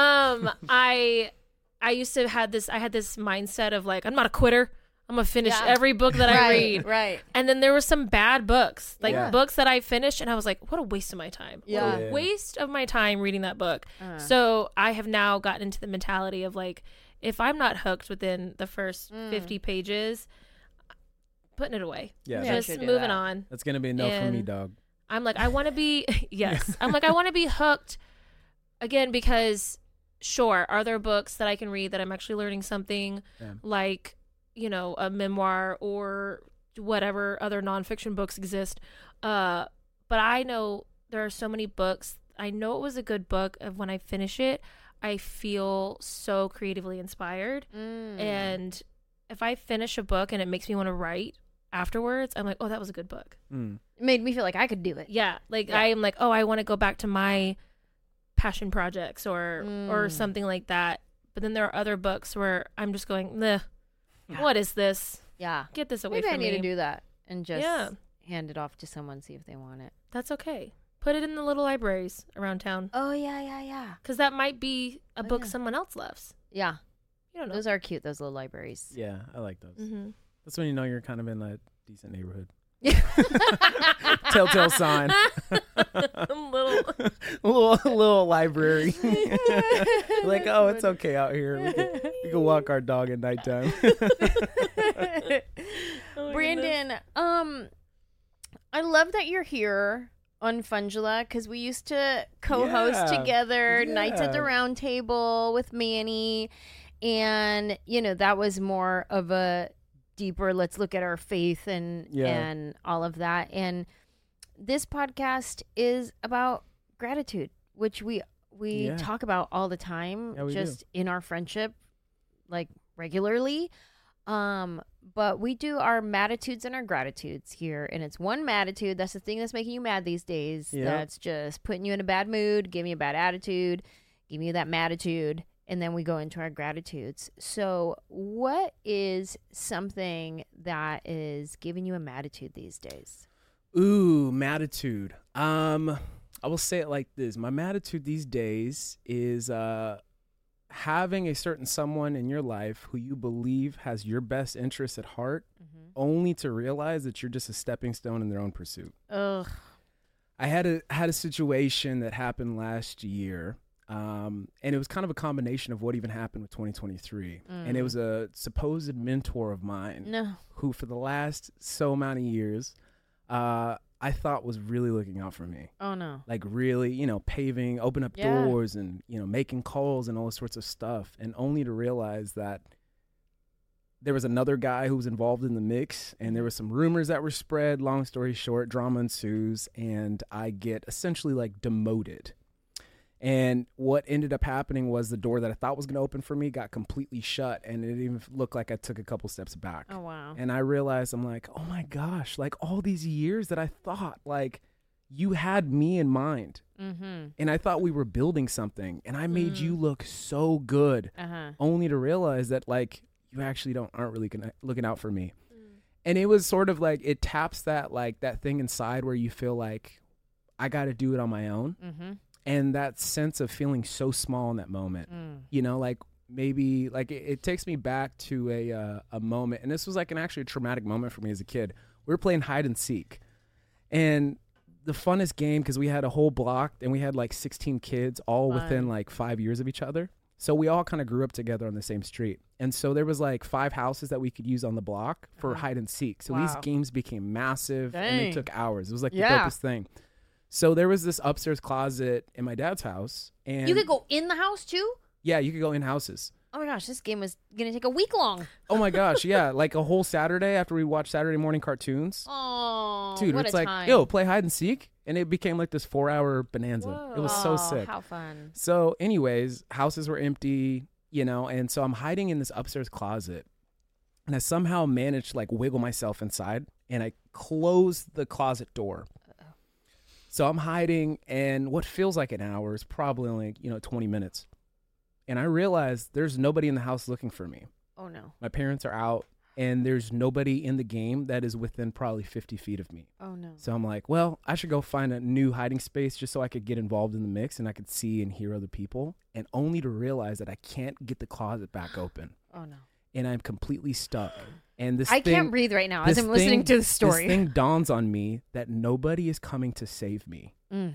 I used to had this mindset of like, I'm not a quitter. I'm gonna finish every book that I read. Right. And then there were some bad books, like books that I finished, and I was like, what a waste of my time. Yeah. What a waste of my time reading that book. So I have now gotten into the mentality of like, if I'm not hooked within the first 50 pages, putting it away. Yeah. Just moving on. That's gonna be a no for me, dog. I'm like, I want to be, I'm like, I want to be hooked again, because sure, are there books that I can read that I'm actually learning something like, a memoir or whatever other nonfiction books exist. But I know there are so many books. I know it was a good book of when I finish it, I feel so creatively inspired. And if I finish a book and it makes me want to write afterwards, I'm like, oh, that was a good book. It made me feel like I could do it. Yeah. Like I am like, oh, I want to go back to my passion projects or something like that. But then there are other books where I'm just going, nah, what is this? Yeah. Get this away Maybe from I me. need to do that and just hand it off to someone, see if they want it. That's okay. Put it in the little libraries around town. Oh, yeah. Because that might be a book someone else loves. Yeah. You don't know. Those are cute, those little libraries. Yeah, I like those. Mm-hmm. That's when you know you're kind of in a decent neighborhood. Telltale sign. little library. Like, oh, it's okay out here. We can walk our dog at nighttime. Brandon, I love that you're here on Fungula because we used to co-host together Nights at the Round Table with Manny, and that was more of a deeper, let's look at our faith and all of that. And this podcast is about gratitude, which we talk about all the time, just in our friendship, like regularly. But we do our matitudes and our gratitudes here, and it's one matitude. That's the thing that's making you mad these days. That's just putting you in a bad mood, giving you a bad attitude, giving you that matitude. And then we go into our gratitudes. So what is something that is giving you a matitude these days? Ooh, matitude. I will say it like this. My matitude these days is having a certain someone in your life who you believe has your best interests at heart, only to realize that you're just a stepping stone in their own pursuit. Ugh. I had a situation that happened last year. And it was kind of a combination of what even happened with 2023. And it was a supposed mentor of mine who for the last so many years, I thought was really looking out for me. Oh, no. Like really, paving, open up doors and, making calls and all sorts of stuff. And only to realize that there was another guy who was involved in the mix, and there were some rumors that were spread. Long story short, drama ensues, and I get essentially like demoted. And what ended up happening was the door that I thought was going to open for me got completely shut, and it even looked like I took a couple steps back. Oh, wow. And I realized, I'm like, oh my gosh, like all these years that I thought like you had me in mind. And I thought we were building something, and I made you look so good, only to realize that like you actually aren't really looking out for me. And it was sort of like, it taps that like that thing inside where you feel like I got to do it on my own. And that sense of feeling so small in that moment, like maybe like it takes me back to a moment. And this was like actually a traumatic moment for me as a kid. We were playing hide and seek, and the funnest game, because we had a whole block and we had like 16 kids all within like 5 years of each other. So we all kind of grew up together on the same street. And so there was like 5 houses that we could use on the block for hide and seek. So these games became massive and they took hours. It was like the dopest thing. So there was this upstairs closet in my dad's house, and You could go in the house too? yeah, you could go in houses. Oh my gosh, this game was going to take a week long. Oh my gosh, yeah, like a whole Saturday after we watched Saturday morning cartoons. Oh, Dude, what it's a like, time. yo, play hide and seek, and it became like this 4-hour bonanza. It was so sick. How fun. So anyways, houses were empty, and so I'm hiding in this upstairs closet, and I somehow managed to like wiggle myself inside, and I closed the closet door. So I'm hiding, and what feels like an hour is probably only, 20 minutes. And I realize there's nobody in the house looking for me. Oh, no. My parents are out, and there's nobody in the game that is within probably 50 feet of me. Oh, no. So I'm like, well, I should go find a new hiding space just so I could get involved in the mix and I could see and hear other people, and only to realize that I can't get the closet back open. Oh, no. And I'm completely stuck. And this I can't breathe right now as I'm listening to the story. This thing dawns on me that nobody is coming to save me.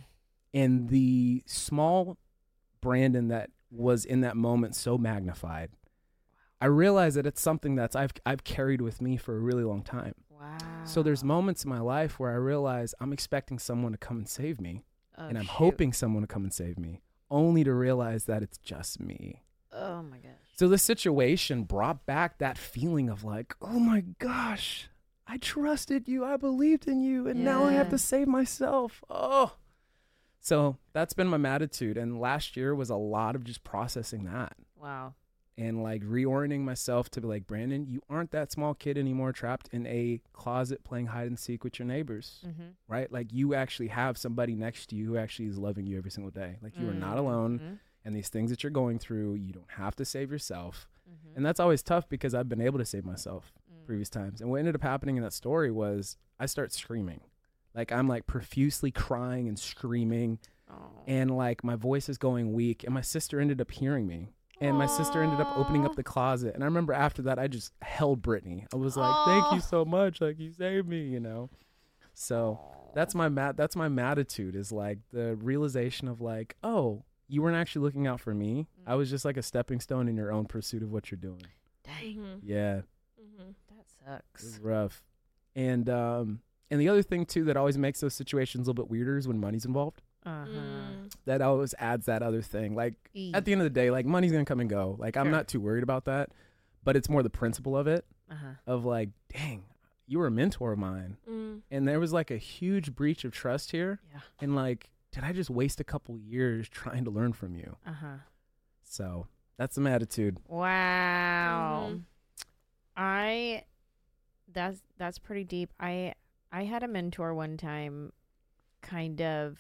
And the small Brandon that was in that moment so magnified, I realize that it's something that's I've carried with me for a really long time. Wow. So there's moments in my life where I realize I'm expecting someone to come and save me, and I'm hoping someone to come and save me, only to realize that it's just me. Oh my gosh. So the situation brought back that feeling of like, oh my gosh, I trusted you. I believed in you. And now I have to save myself. Oh. So that's been my attitude. And last year was a lot of just processing that. Wow. And like reorienting myself to be like, Brandon, you aren't that small kid anymore trapped in a closet playing hide and seek with your neighbors, right? Like you actually have somebody next to you who actually is loving you every single day. Like you are not alone. And these things that you're going through, you don't have to save yourself. And that's always tough because I've been able to save myself previous times. And what ended up happening in that story was I start screaming. Like I'm like profusely crying and screaming. And like my voice is going weak. And my sister ended up hearing me. And my sister ended up opening up the closet. And I remember after that, I just held Brittany. I was like, thank you so much. Like you saved me, you know? So that's my attitude is like the realization of like, oh, you weren't actually looking out for me. I was just like a stepping stone in your own pursuit of what you're doing. Dang. Yeah. That sucks. It was rough. And the other thing too that always makes those situations a little bit weirder is when money's involved. That always adds that other thing. Like at the end of the day, like money's gonna come and go. Like I'm not too worried about that, but it's more the principle of it. Of like, dang, you were a mentor of mine, and there was like a huge breach of trust here. And like, did I just waste a couple years trying to learn from you? So that's some attitude. Wow. That's pretty deep. I had a mentor one time, kind of.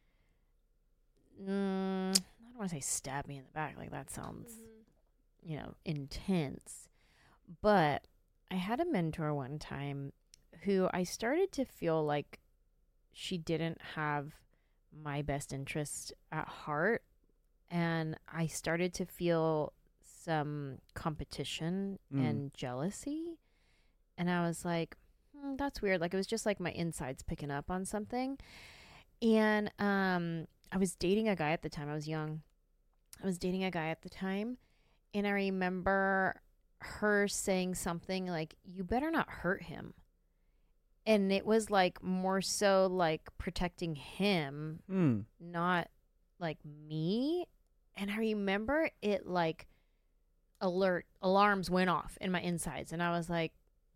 I don't want to say stab me in the back. Like that sounds, intense. But I had a mentor one time who I started to feel like she didn't have my best interest at heart. And I started to feel some competition and jealousy. And I was like, that's weird. Like it was just like my insides picking up on something. And I was dating a guy at the time. I was young. I was dating a guy at the time. And I remember her saying something like, you better not hurt him. And it was like more so like protecting him, not like me. And I remember it like alarms went off in my insides. And I was like,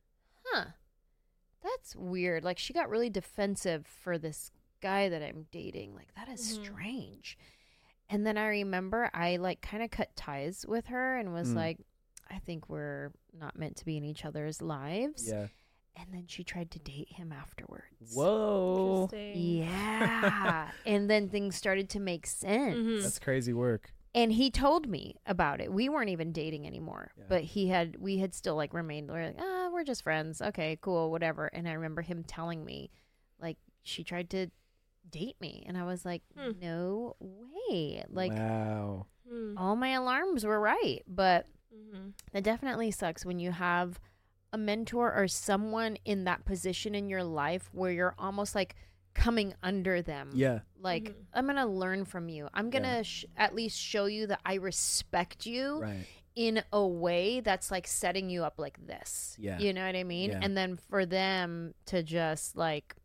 that's weird. Like she got really defensive for this guy that I'm dating. Like that is strange. And then I remember I like kind of cut ties with her and was like, I think we're not meant to be in each other's lives. Yeah. And then she tried to date him afterwards. Whoa. Yeah. And then things started to make sense. That's crazy work. And he told me about it. We weren't even dating anymore, but we had still like remained. We're like, we're just friends. Okay, cool, whatever. And I remember him telling me, like, she tried to date me, and I was like, no way. Like, wow. All my alarms were right, but that definitely sucks when you have a mentor or someone in that position in your life where you're almost like coming under them. Yeah. Like, I'm going to learn from you. I'm going to at least show you that I respect you in a way that's like setting you up like this. Yeah. You know what I mean? Yeah. And then for them to just like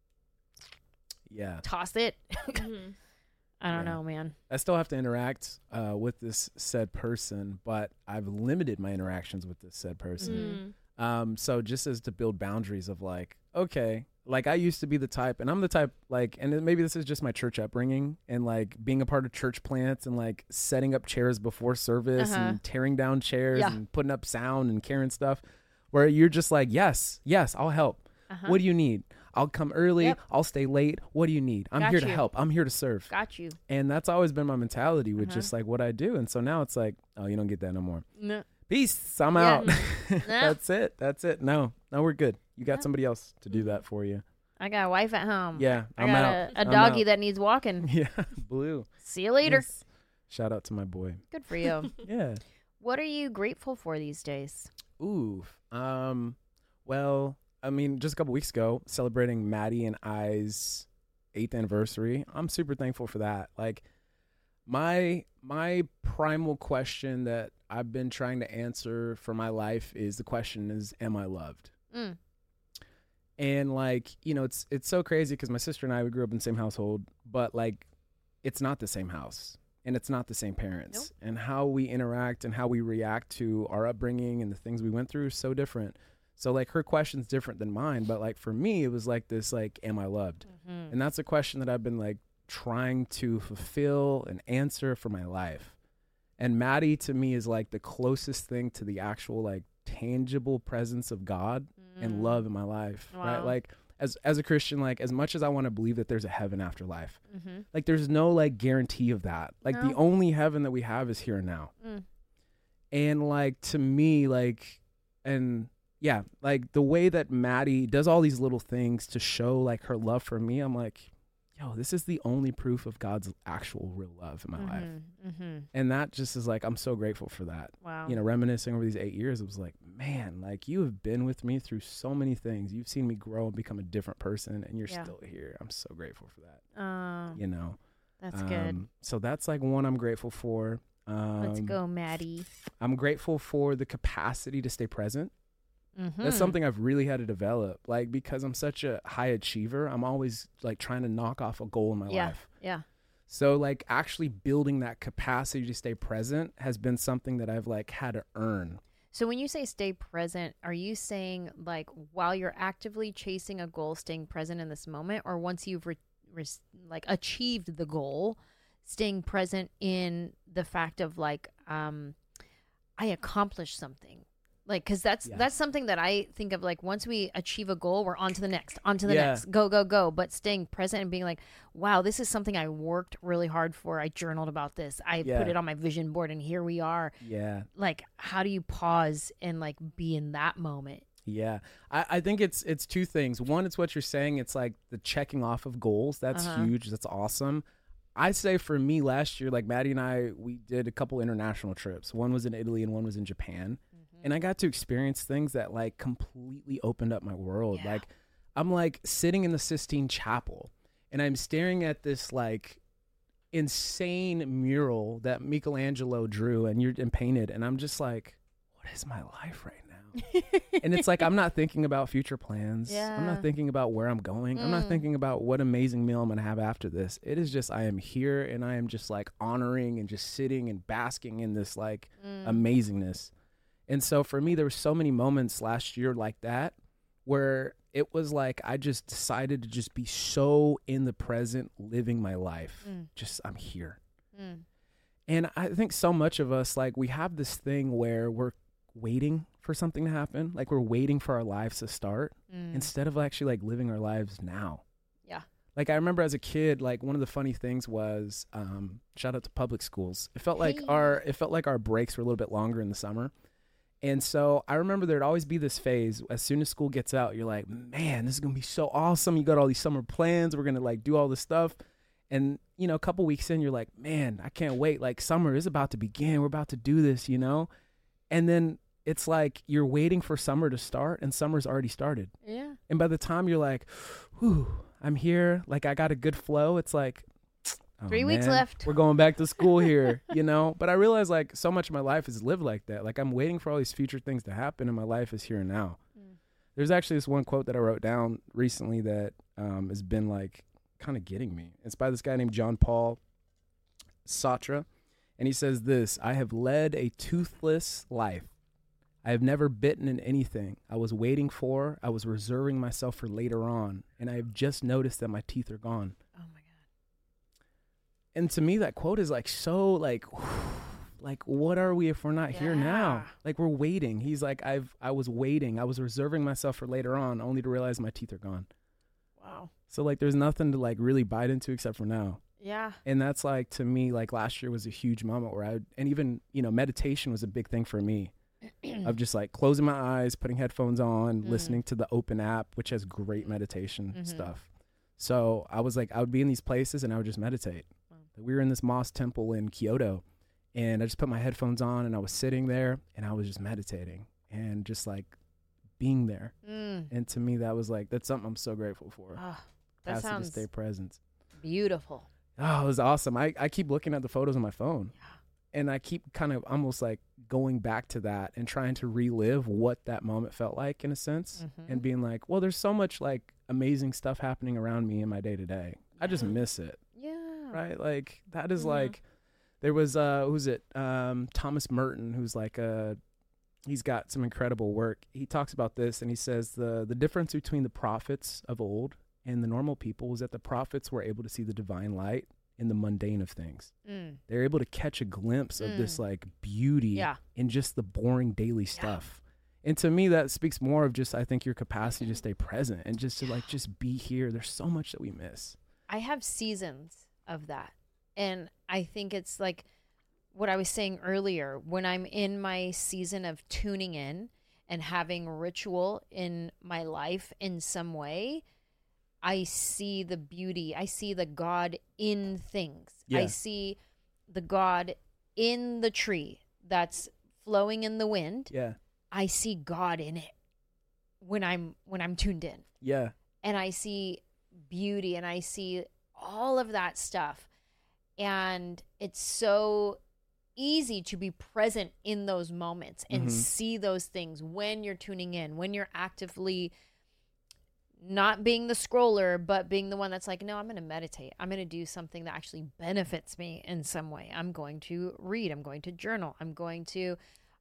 toss it. I don't know, man. I still have to interact with this said person, but I've limited my interactions with this said person. So just as to build boundaries of like, okay, like I used to be the type, and I'm the type like, and maybe this is just my church upbringing and like being a part of church plants and like setting up chairs before service and tearing down chairs and putting up sound and carrying stuff where you're just like, yes, I'll help. What do you need? I'll come early. I'll stay late. What do you need? I'm here to help. I'm here to serve. Got you. And that's always been my mentality with just like what I do. And so now it's like, oh, you don't get that no more. No. Peace. I'm out. That's it. No, we're good. You got somebody else to do that for you. I got a wife at home. Yeah, I'm out. A doggy that needs walking. Yeah, Blue. See you later. Yes. Shout out to my boy. Good for you. Yeah. What are you grateful for these days? Ooh. Well, I mean, just a couple weeks ago, celebrating Maddie and I's 8th anniversary. I'm super thankful for that. Like, my primal question that I've been trying to answer for my life is am I loved? And like, you know, it's so crazy because my sister and I, we grew up in the same household, but like, it's not the same house and it's not the same parents. And how we interact and how we react to our upbringing and the things we went through is so different. So like her question's different than mine, but like for me, it was like this, like, am I loved? Mm-hmm. And that's a question that I've been like trying to fulfill and answer for my life. And Maddie to me is like the closest thing to the actual like tangible presence of God and love in my life, right? Like as a Christian, like as much as I want to believe that there's a heaven after life, like there's no like guarantee of that. Like the only heaven that we have is here and now. And like to me, like, and yeah, like the way that Maddie does all these little things to show like her love for me, I'm like, yo, this is the only proof of God's actual real love in my life. And that just is like, I'm so grateful for that. Wow. You know, reminiscing over these 8 years, it was like, man, like you have been with me through so many things. You've seen me grow and become a different person, and you're still here. I'm so grateful for that. You know, that's good. So that's like one I'm grateful for. Let's go, Maddie. I'm grateful for the capacity to stay present. That's something I've really had to develop, like, because I'm such a high achiever. I'm always like trying to knock off a goal in my life. Yeah. So like actually building that capacity to stay present has been something that I've like had to earn. So when you say stay present, are you saying like while you're actively chasing a goal, staying present in this moment, or once you've like achieved the goal, staying present in the fact of like, I accomplished something? Like, because that's something that I think of, like, once we achieve a goal, we're on to the next, go. But staying present and being like, wow, this is something I worked really hard for. I journaled about this. I put it on my vision board, and here we are. Yeah. Like, how do you pause and, like, be in that moment? Yeah. I think it's two things. One, it's what you're saying. It's like the checking off of goals. That's huge. That's awesome. I say for me last year, like Maddie and I, we did a couple international trips. One was in Italy and one was in Japan. And I got to experience things that like completely opened up my world. Yeah. Like I'm like sitting in the Sistine Chapel and I'm staring at this like insane mural that Michelangelo drew and painted. And I'm just like, what is my life right now? And it's like, I'm not thinking about future plans. Yeah. I'm not thinking about where I'm going. I'm not thinking about what amazing meal I'm going to have after this. It is just, I am here and I am just like honoring and just sitting and basking in this like amazingness. And so for me, there were so many moments last year like that where it was like I just decided to just be so in the present, living my life. Just, I'm here. And I think so much of us, like, we have this thing where we're waiting for something to happen. Like, we're waiting for our lives to start instead of actually, like, living our lives now. Yeah. Like, I remember as a kid, like, one of the funny things was, shout out to public schools. It felt like our breaks were a little bit longer in the summer. And so I remember there'd always be this phase. As soon as school gets out, you're like, man, this is going to be so awesome. You got all these summer plans. We're going to like do all this stuff. And, you know, a couple weeks in, you're like, man, I can't wait. Like summer is about to begin. We're about to do this, you know? And then it's like you're waiting for summer to start and summer's already started. Yeah. And by the time you're like, whew, I'm here. Like I got a good flow. It's like, oh, 3 weeks left. We're going back to school here, you know? But I realize like so much of my life is lived like that. Like I'm waiting for all these future things to happen and my life is here and now. There's actually this one quote that I wrote down recently that has been like kind of getting me. It's by this guy named John Paul Sartre. And he says this: I have led a toothless life. I have never bitten in anything I was waiting for. I was reserving myself for later on. And I have just noticed that my teeth are gone. Oh my God. And to me, that quote is like so like what are we if we're not here now? Like we're waiting. He's like, I was waiting. I was reserving myself for later on, only to realize my teeth are gone. Wow. So like, there's nothing to like really bite into except for now. Yeah. And that's like, to me, like last year was a huge moment where and even, you know, meditation was a big thing for me. Of just like closing my eyes, putting headphones on, listening to the Open app, which has great meditation stuff. So I was like, I would be in these places and I would just meditate. We were in this Moss temple in Kyoto and I just put my headphones on and I was sitting there and I was just meditating and just like being there. And to me, that was like, that's something I'm so grateful for. Oh, that sounds to stay present. Beautiful. Oh, it was awesome. I keep looking at the photos on my phone and I keep kind of almost like going back to that and trying to relive what that moment felt like in a sense and being like, well, there's so much like amazing stuff happening around me in my day to day. I just miss it. Yeah. Right. Like that is like, there was, who's it? Thomas Merton, who's like he's got some incredible work. He talks about this, and he says the difference between the prophets of old and the normal people is that the prophets were able to see the divine light in the mundane of things. They're able to catch a glimpse of this like beauty in just the boring daily stuff. And to me, that speaks more of just, I think, your capacity to stay present and just to like just be here. There's so much that we miss. I have seasons of that. And I think it's like what I was saying earlier, when I'm in my season of tuning in and having ritual in my life in some way, I see the beauty. I see the God in things. Yeah. I see the God in the tree that's flowing in the wind. Yeah. I see God in it when I'm tuned in. Yeah. And I see beauty and I see all of that stuff. And it's so easy to be present in those moments and see those things when you're tuning in, when you're actively not being the scroller, but being the one that's like, no, I'm going to meditate. I'm going to do something that actually benefits me in some way. I'm going to read. I'm going to journal. I'm going to,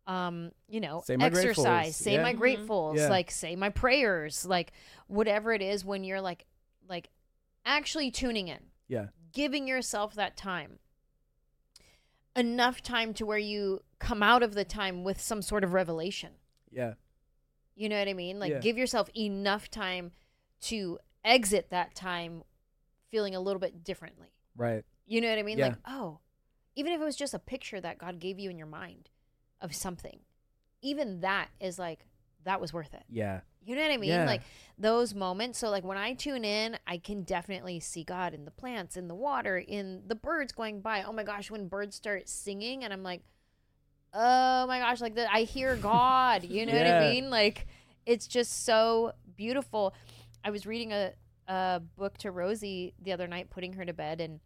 say my exercise, gratefuls. say my gratefuls, like say my prayers, like whatever it is when you're like actually tuning in. Yeah. Giving yourself that time. Enough time to where you come out of the time with some sort of revelation. Yeah. You know what I mean? Like give yourself enough time to exit that time feeling a little bit differently. Right. You know what I mean? Yeah. Like, oh, even if it was just a picture that God gave you in your mind of something, even that is like, that was worth it. Yeah. You know what I mean? Yeah. Like those moments. So like when I tune in, I can definitely see God in the plants, in the water, in the birds going by. Oh my gosh, when birds start singing and I'm like, oh my gosh, like I hear God. You know what I mean? Like it's just so beautiful. I was reading a book to Rosie the other night, putting her to bed, and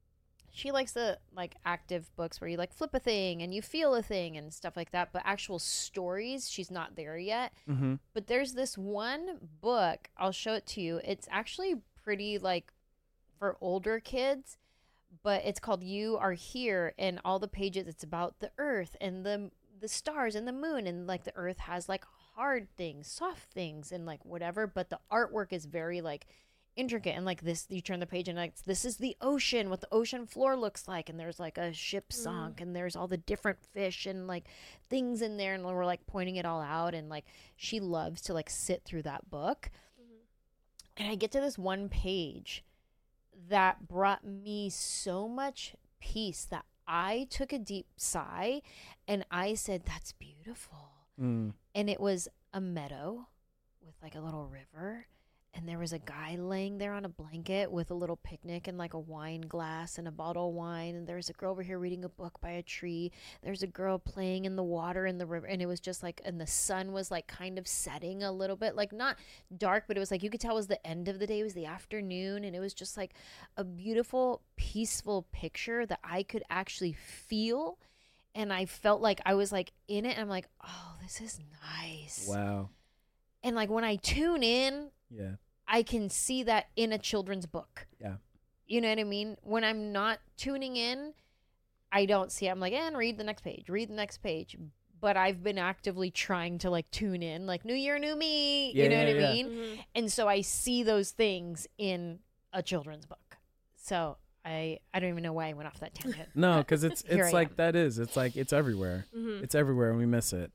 she likes the like active books where you like flip a thing and you feel a thing and stuff like that. But actual stories, she's not there yet. But there's this one book, I'll show it to you. It's actually pretty like for older kids, but it's called You Are Here. And all the pages, it's about the earth and the stars and the moon. And like the earth has like hard things, soft things, and like whatever. But the artwork is very like intricate, and like this, you turn the page and like this is the ocean, what the ocean floor looks like, and there's like a ship sunk and there's all the different fish and like things in there, and we're like pointing it all out. And like she loves to like sit through that book. And I get to this one page that brought me so much peace that I took a deep sigh and I said, that's beautiful. And it was a meadow with like a little river. And there was a guy laying there on a blanket with a little picnic and like a wine glass and a bottle of wine. And there's a girl over here reading a book by a tree. There's a girl playing in the water in the river. And it was just like, and the sun was like kind of setting a little bit, like not dark, but it was like, you could tell it was the end of the day. It was the afternoon. And it was just like a beautiful, peaceful picture that I could actually feel. And I felt like I was like in it. And I'm like, oh, this is nice. Wow. And like when I tune in, yeah, I can see that in a children's book. Yeah. You know what I mean? When I'm not tuning in, I don't see it. I'm like, and read the next page, read the next page. But I've been actively trying to like tune in, like new year, new me. Yeah, you know what yeah. I mean? And so I see those things in a children's book. So I don't even know why I went off that tangent. No, because it's like am. it's like it's everywhere. It's everywhere and we miss it.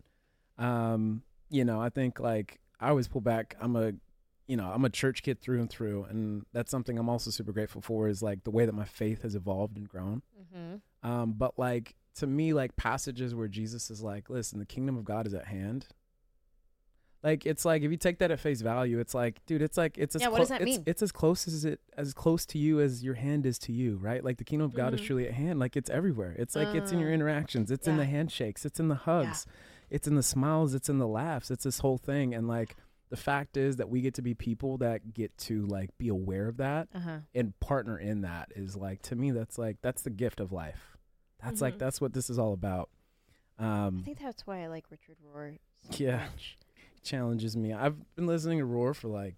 I think like I always pull back. I'm a church kid through and through, and that's something I'm also super grateful for, is like the way that my faith has evolved and grown. But like to me, like passages where Jesus is like, listen, the kingdom of God is at hand. Like it's like if you take that at face value, it's like, dude, it's like it's as what does that mean? It's as close to you as your hand is to you, right? Like the kingdom of God is truly at hand. Like it's everywhere. It's like it's in your interactions. It's in the handshakes. It's in the hugs. It's in the smiles. It's in the laughs. It's this whole thing. And like the fact is that we get to be people that get to like be aware of that and partner in that is like, to me, that's the gift of life. That's like, that's what this is all about. I think that's why I like Richard Rohr so much. Challenges me. I've been listening to Rohr for like,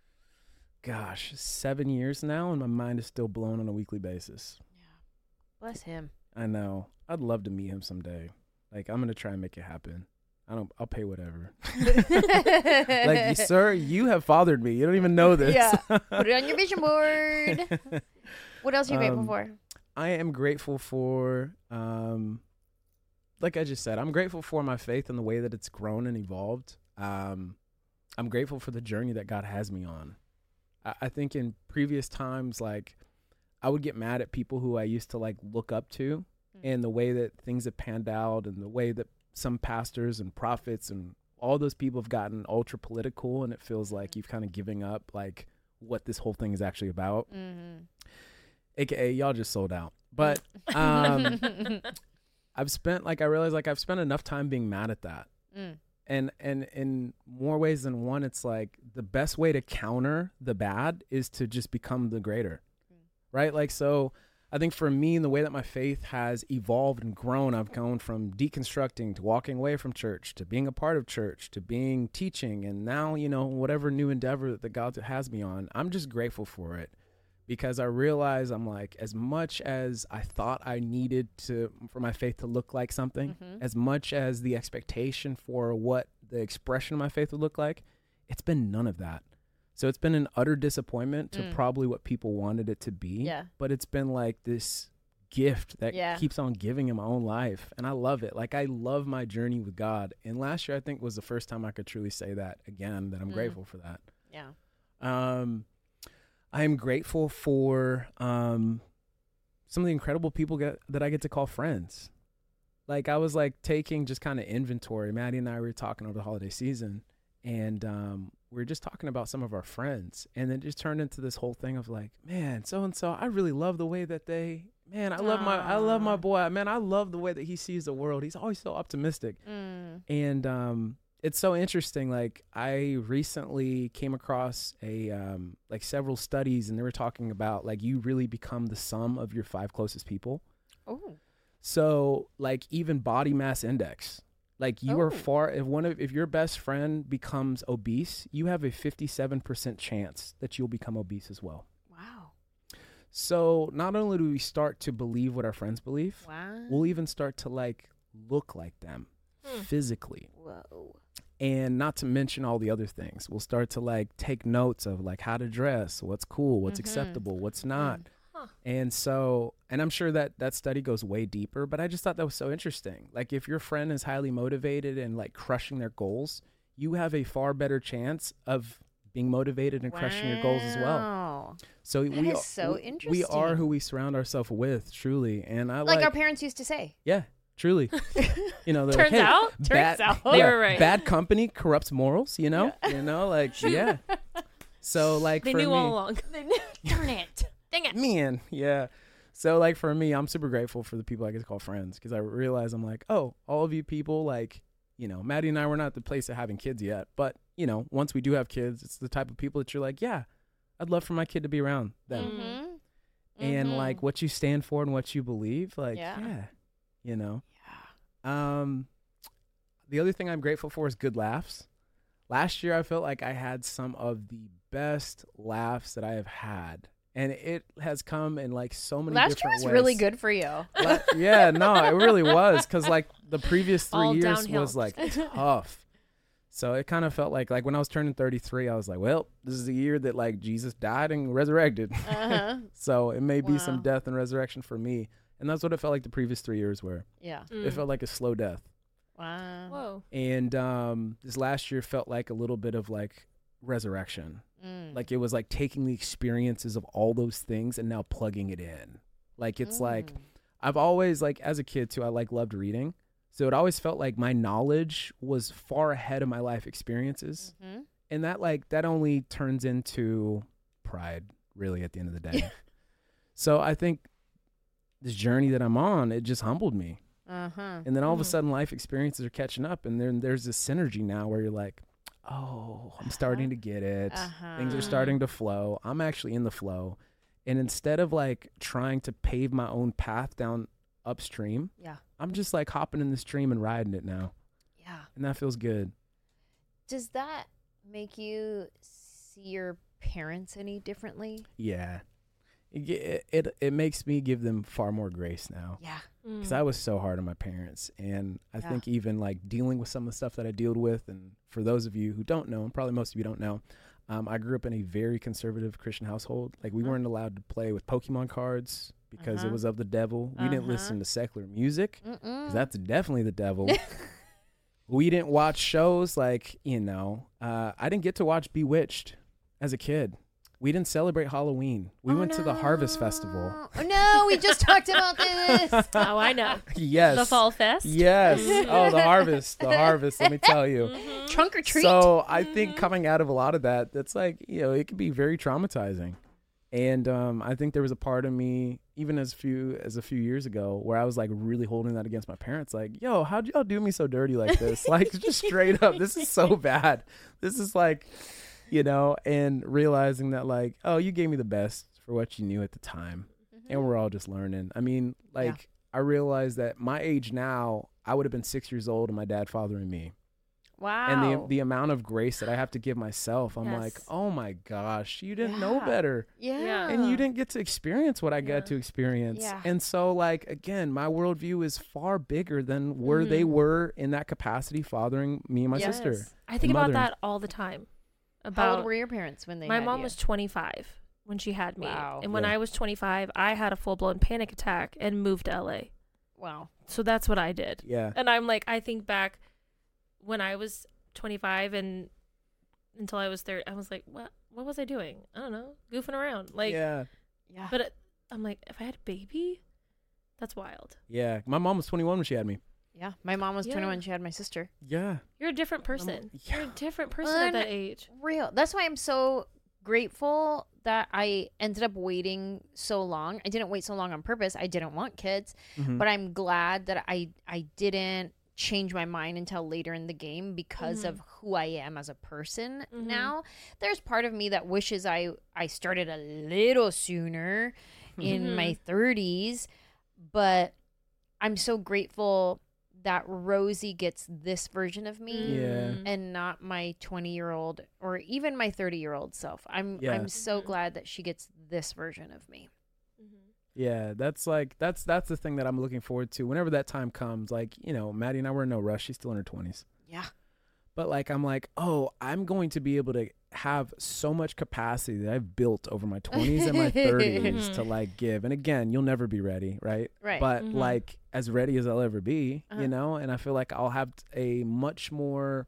7 years now, and my mind is still blown on a weekly basis. Yeah. Bless him. I know. I'd love to meet him someday. Like, I'm going to try and make it happen. I'll pay whatever. Like, sir, you have fathered me. You don't even know this. Yeah. Put it on your vision board. What else are you grateful for? I am grateful for, like I just said, I'm grateful for my faith and the way that it's grown and evolved. I'm grateful for the journey that God has me on. I think in previous times, like, I would get mad at people who I used to like look up to, and the way that things have panned out, and the way that some pastors and prophets and all those people have gotten ultra political, and it feels like you've kind of giving up like what this whole thing is actually about. AKA y'all just sold out. But I realized I've spent enough time being mad at that. And in more ways than one, it's like the best way to counter the bad is to just become the greater. Right? Like, so I think for me, in the way that my faith has evolved and grown, I've gone from deconstructing to walking away from church to being a part of church to being teaching. And now, you know, whatever new endeavor that God has me on, I'm just grateful for it. Because I realize I'm like, as much as I thought I needed for my faith to look like something, as much as the expectation for what the expression of my faith would look like, it's been none of that. So it's been an utter disappointment to probably what people wanted it to be. Yeah. But it's been like this gift that keeps on giving in my own life. And I love it. Like, I love my journey with God. And last year, I think, was the first time I could truly say that again, that I'm grateful for that. Yeah. I am grateful for some of the incredible people that I get to call friends. Like, I was like taking just kind of inventory. Maddie and I were talking over the holiday season, and we were just talking about some of our friends, and it just turned into this whole thing of like, man, so and so, I really love the way that I love my boy. Man, I love the way that he sees the world. He's always so optimistic, and it's so interesting. Like, I recently came across like several studies, and they were talking about like you really become the sum of your 5 closest people. Oh. So like even body mass index, like you are far, if your best friend becomes obese, you have a 57% chance that you'll become obese as well. Wow. So not only do we start to believe what our friends believe, we'll even start to like look like them physically. Whoa. And not to mention all the other things. We'll start to like take notes of like how to dress, what's cool, what's acceptable, what's not. And so, and I'm sure that study goes way deeper, but I just thought that was so interesting. Like, if your friend is highly motivated and like crushing their goals, you have a far better chance of being motivated and crushing your goals as well. So that is so interesting. We are who we surround ourselves with, truly. And I like our parents used to say. Yeah. Truly. You know, turns out they were right. Bad company corrupts morals, you know? Yeah. You know, like, yeah. So like they knew all along. Darn it. Dang it. Man, yeah. So like for me, I'm super grateful for the people I get to call friends, because I realize I'm like, oh, all of you people, like, you know, Maddie and I were not at the place of having kids yet, but you know, once we do have kids, it's the type of people that you're like, yeah, I'd love for my kid to be around them. And like what you stand for and what you believe, like, yeah. You know, the other thing I'm grateful for is good laughs. Last year, I felt like I had some of the best laughs that I have had, and it has come in like so many different ways. Last year was really good for you. Yeah, no, it really was, because like the previous 3 years was like tough. So it kind of felt like when I was turning 33, I was like, well, this is the year that like Jesus died and resurrected. So it may be some death and resurrection for me. And that's what it felt like the previous 3 years were. Yeah. It felt like a slow death. Wow. Whoa. And this last year felt like a little bit of like resurrection. Like it was like taking the experiences of all those things and now plugging it in. Like it's like, I've always like, as a kid too, I like loved reading. So it always felt like my knowledge was far ahead of my life experiences. And that only turns into pride really at the end of the day. So I think this journey that I'm on, it just humbled me. And then all of a sudden life experiences are catching up, and then there's this synergy now where you're like, oh, I'm starting to get it. Things are starting to flow. I'm actually in the flow. And instead of like trying to pave my own path down upstream, I'm just like hopping in the stream and riding it now. Yeah. And that feels good. Does that make you see your parents any differently? Yeah. It makes me give them far more grace now. Yeah. because I was so hard on my parents. And I think even like dealing with some of the stuff that I dealt with, and for those of you who don't know, and probably most of you don't know, I grew up in a very conservative Christian household. Like we weren't allowed to play with Pokemon cards because it was of the devil. We didn't listen to secular music because that's definitely the devil. We didn't watch shows like, I didn't get to watch Bewitched as a kid. We didn't celebrate Halloween. We went to the Harvest Festival. Oh, no, we just talked about this. Oh, I know. Yes. The Fall Fest? Yes. Oh, the harvest. The harvest, let me tell you. Trunk or treat. So I think coming out of a lot of that, that's like, it can be very traumatizing. And I think there was a part of me, even as a few years ago, where I was like really holding that against my parents. Like, yo, how'd y'all do me so dirty like this? Like, just straight up, this is so bad. This is like, and realizing that like, oh, you gave me the best for what you knew at the time. And we're all just learning. I mean, like, I realized that my age now, I would have been 6 years old and my dad fathering me. Wow. And the amount of grace that I have to give myself, I'm like, oh my gosh, you didn't know better. Yeah. And you didn't get to experience what I got to experience. Yeah. And so like, again, my worldview is far bigger than where they were in that capacity fathering me and my sister. I think about that all the time. How old were your parents when they My had mom you? was 25 when she had me. Wow. And when I was 25, I had a full-blown panic attack and moved to LA. Wow. So that's what I did. Yeah. And I'm like, I think back when I was 25 and until I was 30, I was like, what was I doing? I don't know, goofing around. Like, Yeah. But I'm like, if I had a baby, that's wild. Yeah. My mom was 21 when she had me. Yeah. My mom was 21. She had my sister. Yeah. You're a different person. Yeah. You're a different person at that age. Real. That's why I'm so grateful that I ended up waiting so long. I didn't wait so long on purpose. I didn't want kids, but I'm glad that I didn't change my mind until later in the game because of who I am as a person now. There's part of me that wishes I started a little sooner in my 30s, but I'm so grateful that Rosie gets this version of me and not my 20-year-old or even my 30-year-old self. I'm so glad that she gets this version of me. Yeah, that's the thing that I'm looking forward to whenever that time comes. Like, Maddie and I were in no rush. She's still in her 20s. Yeah. But like, I'm like, oh, I'm going to be able to have so much capacity that I've built over my 20s and my 30s to like give. And again, you'll never be ready, right? Right. But like as ready as I'll ever be, and I feel like I'll have a much more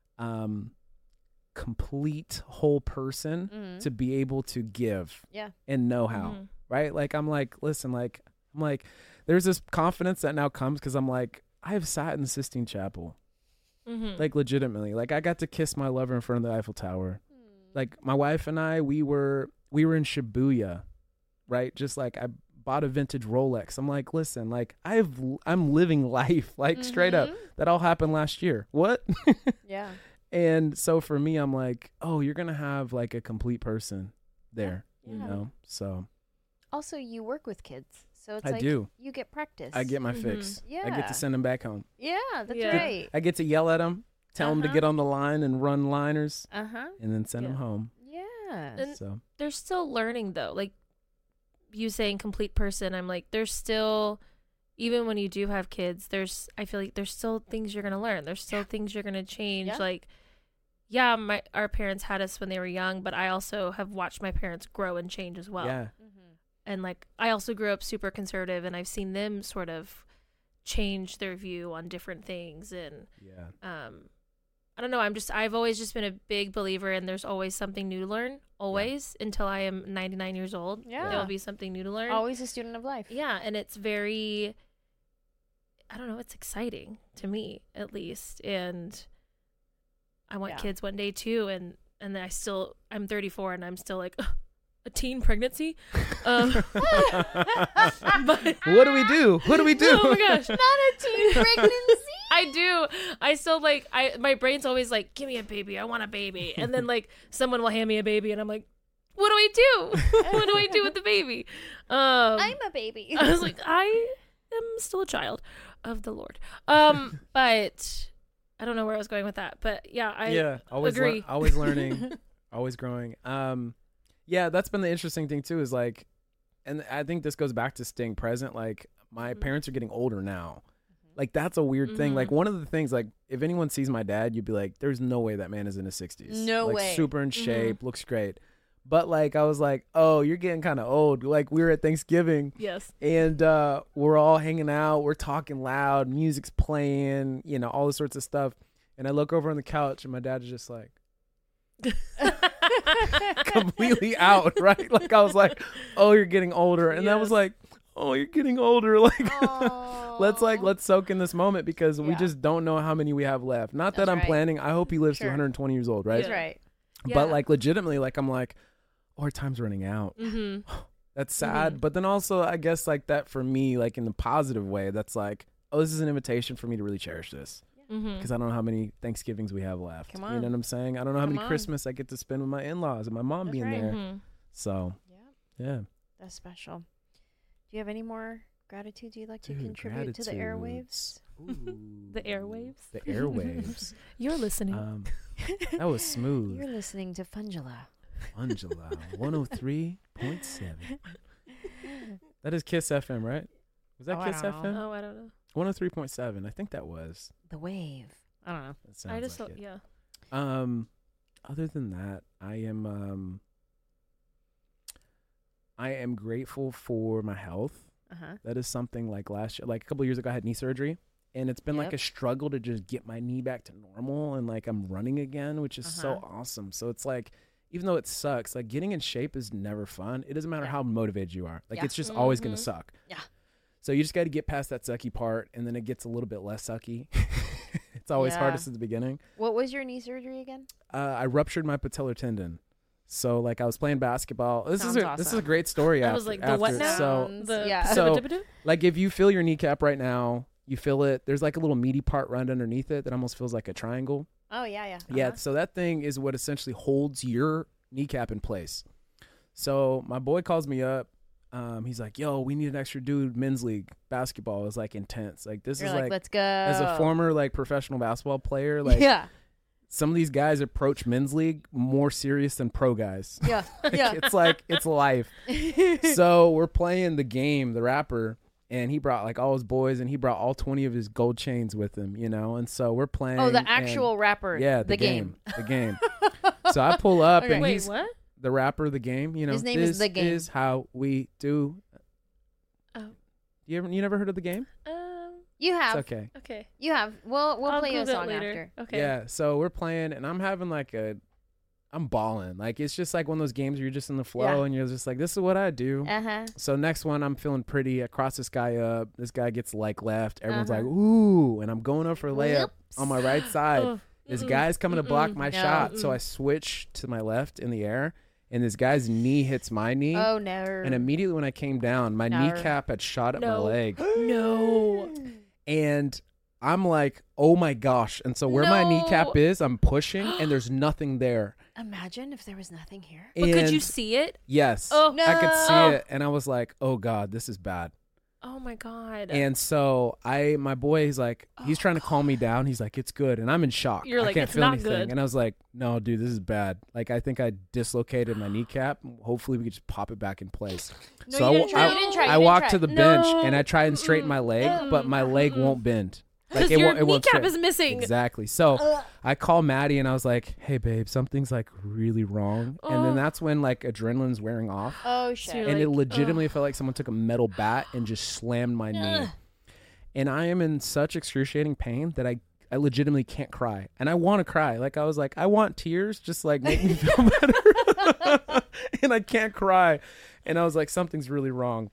complete whole person to be able to give and know how, right? Like, I'm like, listen, like, there's this confidence that now comes because I'm like, I have sat in the Sistine Chapel. Like legitimately, like I got to kiss my lover in front of the Eiffel Tower. Like my wife and I, we were in Shibuya, right? Just like I bought a vintage Rolex. I'm like, listen, like I'm living life, like straight up. That all happened last year. What? Yeah. And so for me, I'm like, oh, you're gonna have like a complete person there, So. Also, you work with kids, so it's I do. You get practice. I get my fix. Yeah. I get to send them back home. Yeah, that's right. I get to yell at them, tell them to get on the line and run liners, and then send them home. Yeah. And so they're still learning though. Like you saying complete person, I'm like, there's still, even when you do have kids, I feel like there's still things you're gonna learn. There's still things you're gonna change. Yeah. Like, our parents had us when they were young, but I also have watched my parents grow and change as well. Yeah. And like, I also grew up super conservative, and I've seen them sort of change their view on different things. And I don't know. I've always just been a big believer in there's always something new to learn. Always until I am 99 years old. Yeah. There will be something new to learn. Always a student of life. Yeah, and it's very, I don't know, it's exciting to me at least, and I want kids one day too, and I'm 34 and I'm still like, a teen pregnancy. But what do we do? What do we do? Oh my gosh, Not a teen pregnancy. I do. I still like, my brain's always like, give me a baby. I want a baby. And then like someone will hand me a baby and I'm like, what do I do? What do I do with the baby? I'm a baby. I was like, I am still a child of the Lord. But I don't know where I was going with that. But yeah, I always agree. Always learning, always growing. Yeah, that's been the interesting thing too, is like, and I think this goes back to staying present. Like my parents are getting older now. Like, that's a weird thing. Like, one of the things, like, if anyone sees my dad, you'd be like, there's no way that man is in his 60s. No like, way. Super in shape, looks great. But, like, I was like, oh, you're getting kind of old. Like, we were at Thanksgiving. Yes. And we're all hanging out. We're talking loud. Music's playing, you know, all this sorts of stuff. And I look over on the couch, and my dad is just like, completely out, right? Like, I was like, oh, you're getting older. And that was like, oh, you're getting older. Like, let's soak in this moment because we just don't know how many we have left. Not that I'm planning. I hope he lives to 120 years old, right? That's right. But like, legitimately, like, I'm like, oh, our time's running out. That's sad. But then also, I guess, like, that for me, like, in the positive way, that's like, oh, this is an invitation for me to really cherish this. Because I don't know how many Thanksgivings we have left. Come on. You know what I'm saying? I don't know how many Christmas I get to spend with my in-laws and my mom That's being right. there. So, yeah. That's special. Do you have any more gratitudes you'd like to contribute to the airwaves? The airwaves? The airwaves. You're listening. That was smooth. You're listening to Fungula. Fungula 103.7. That is Kiss FM, right? Was that Kiss FM? Oh, I don't know. 103.7. I think that was. The wave. I don't know. That sounds I just like thought, it. yeah. Other than that, I am grateful for my health. That is something like last year, like a couple of years ago, I had knee surgery, and it's been like a struggle to just get my knee back to normal, and like I'm running again, which is so awesome. So it's like, even though it sucks, like getting in shape is never fun. It doesn't matter how motivated you are. Like it's just always going to suck. Yeah. So you just got to get past that sucky part, and then it gets a little bit less sucky. It's always hardest at the beginning. What was your knee surgery again? I ruptured my patellar tendon. So like I was playing basketball. This is a great story. I was like, the what now? So like if you feel your kneecap right now, you feel it. There's like a little meaty part right underneath it that almost feels like a triangle. Oh yeah. Yeah. So that thing is what essentially holds your kneecap in place. So my boy calls me up. He's like, yo, we need an extra dude. Men's league basketball is like intense. Like this is like, let's go. As a former like professional basketball player, like some of these guys approach men's league more serious than pro guys. Yeah. It's like, it's life. So we're playing the game, the rapper, and he brought like all his boys, and he brought all 20 of his gold chains with him, you know? And so we're playing. Oh, the actual rapper. Yeah. The game. The game. So I pull up and Wait, he's what? the rapper, the game, you know, his name is The Game. This is how we do. Oh. You never heard of The Game? You have. It's okay. Okay. You have. We'll play you a Google it song later. after. Okay. Yeah. So we're playing, and I'm having like I'm balling. Like it's just like one of those games where you're just in the flow, and you're just like, this is what I do. So next one, I'm feeling pretty. I cross this guy up. This guy gets like left. Everyone's like, ooh, and I'm going up for a layup on my right side. This guy's coming to block my shot, so I switch to my left in the air, and this guy's knee hits my knee. Oh no! And immediately when I came down, my kneecap had shot at my leg. No. And I'm like, oh my gosh. And so where my kneecap is, I'm pushing, and there's nothing there. Imagine if there was nothing here. But could you see it? Yes. Oh no! I could see it, and I was like, oh God, this is bad. Oh my God. And so my boy, he's like, he's trying to calm me down. He's like, it's good. And I'm in shock. You're like, I can't it's feel not anything. good. And I was like, no, dude, this is bad. Like, I think I dislocated my kneecap. Hopefully we could just pop it back in place. No, so you didn't try. I walk to the bench and I try and straighten my leg, but my leg won't bend. Because Like your it won't kneecap fit. is missing. Exactly. So I call Maddie and I was like, hey babe, something's like really wrong. And then that's when like adrenaline's wearing off. Oh shit! So you're And it like, legitimately felt like someone took a metal bat and just slammed my knee. And I am in such excruciating pain that I legitimately can't cry. And I want to cry. Like I was like, I want tears, just like make me feel better. And I can't cry. And I was like, something's really wrong.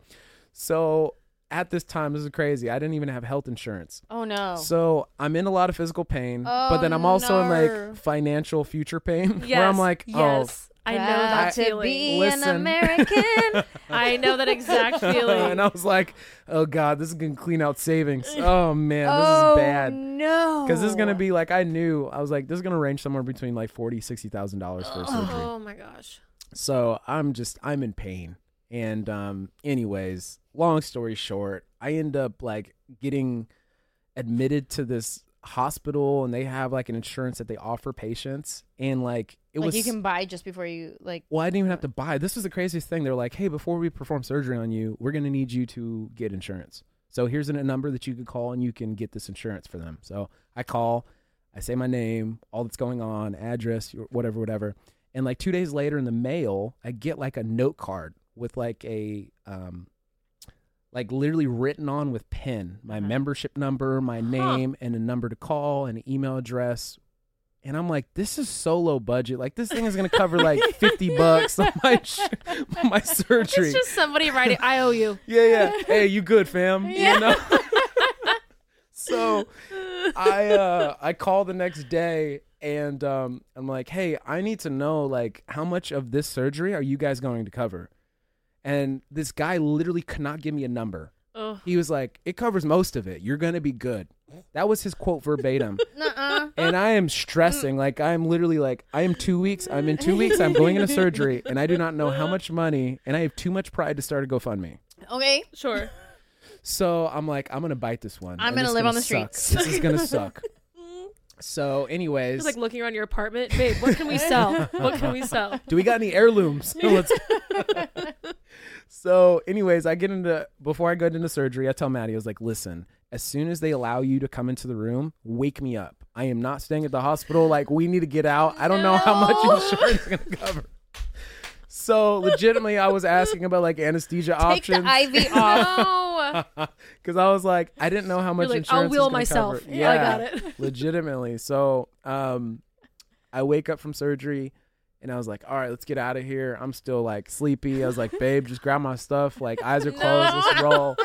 So at this time, this is crazy, I didn't even have health insurance. Oh no! So I'm in a lot of physical pain, but then I'm also in like financial future pain Yes, where I'm like, yes. I know that to feeling. be Listen. an American. I know that exact feeling. and I was like, oh God, this is going to clean out savings. Oh man, this Oh is bad. no! Because this is going to be like, I was like, this is going to range somewhere between like $40,000-$60,000 for a surgery. Oh my gosh. So I'm in pain. And anyways, long story short, I end up like getting admitted to this hospital, and they have like an insurance that they offer patients, and like it was you can buy just before you like. Well, I didn't even have to buy. This was the craziest thing. They're like, hey, before we perform surgery on you, we're gonna need you to get insurance. So here's a number that you could call and you can get this insurance for them. So I call, I say my name, all that's going on, address, whatever. And like 2 days later in the mail, I get like a note card with like a, like literally written on with pen, my membership number, my name, and a number to call, and an email address. And I'm like, this is so low budget. Like, this thing is going to cover like $50 on my surgery. It's just somebody writing, I owe you. Yeah. Hey, you good, fam? Yeah. You know? So I call the next day and I'm like, hey, I need to know like how much of this surgery are you guys going to cover? And this guy literally could not give me a number. Ugh. He was like, it covers most of it. You're going to be good. That was his quote verbatim. And I am stressing. Like, I'm literally like, I am 2 weeks. I'm in 2 weeks. I'm going into surgery. And I do not know how much money. And I have too much pride to start a GoFundMe. Okay. Sure. So I'm like, I'm going to bite this one. I'm and going to it's live gonna on the suck. streets. This is going to suck. So anyways. Just like looking around your apartment. Babe, what can we sell? What can we sell? Do we got any heirlooms? So anyways, before I go into surgery, I tell Maddie, I was like, listen, as soon as they allow you to come into the room, wake me up. I am not staying at the hospital. Like, we need to get out. I don't know how much insurance is going to cover. So legitimately, I was asking about like anesthesia options. Take the IV off. No. Because I was like, I didn't know how much You're like, insurance I'll wheel was gonna myself. cover. Yeah, I got it. Legitimately. So I wake up from surgery and I was like, all right, let's get out of here. I'm still like sleepy. I was like, babe, just grab my stuff. Like, eyes are closed. Let's roll.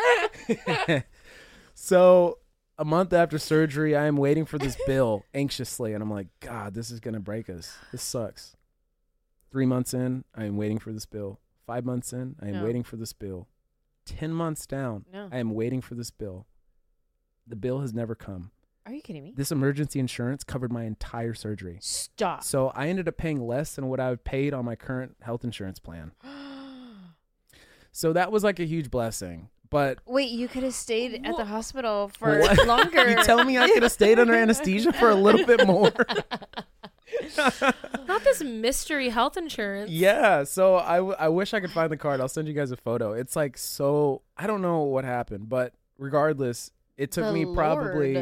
So a month after surgery, I am waiting for this bill anxiously. And I'm like, God, this is going to break us. This sucks. 3 months in, I am waiting for this bill. 5 months in, I am waiting for this bill. 10 months down, I am waiting for this bill. The bill has never come. Are you kidding me? This emergency insurance covered my entire surgery. Stop. So I ended up paying less than what I would paid on my current health insurance plan. So that was like a huge blessing. But wait, you could have stayed at the hospital for what? longer. You telling me I could have stayed under anesthesia for a little bit more? Not this mystery health insurance. Yeah, so I wish I could find the card. I'll send you guys a photo. It's like, so I don't know what happened, but regardless, it took me probably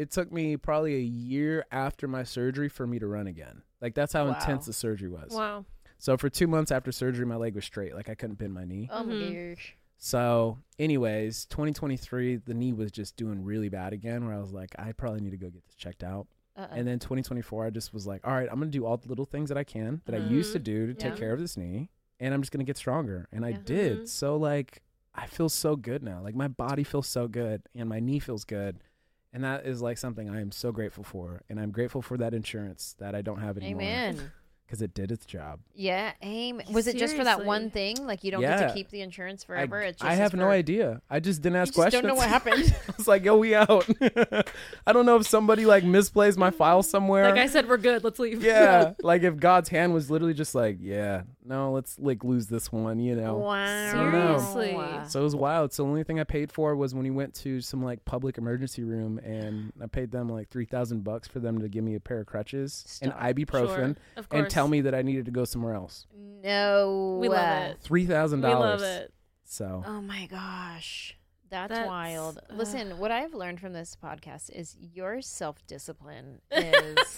a year after my surgery for me to run again. Like, that's how intense the surgery was. Wow. So for 2 months after surgery, my leg was straight. Like, I couldn't bend my knee. Oh my gosh. So anyways, 2023, the knee was just doing really bad again, where I was like, I probably need to go get this checked out. And then 2024, I just was like, all right, I'm going to do all the little things that I can that I used to do to take care of this knee. And I'm just going to get stronger. And I did. So like, I feel so good now. Like, my body feels so good and my knee feels good. And that is like something I am so grateful for. And I'm grateful for that insurance that I don't have anymore. Amen. Because it did its job. Yeah, was it just for that one thing? Like, you don't get to keep the insurance forever? I have no idea. I just didn't ask questions. Don't know what happened. I was like, yo, we out. I don't know if somebody like misplaced my file somewhere. Like I said, we're good. Let's leave. Yeah. Like, if God's hand was literally just like, yeah, no, let's like lose this one, you know. Wow. Seriously. So it was wild. So the only thing I paid for was when we went to some like public emergency room, and I paid them like $3,000 for them to give me a pair of crutches and ibuprofen and tell me that I needed to go somewhere else. No. We love it. $3,000. We love it. So. Oh my gosh. That's wild. Listen, what I've learned from this podcast is your self-discipline is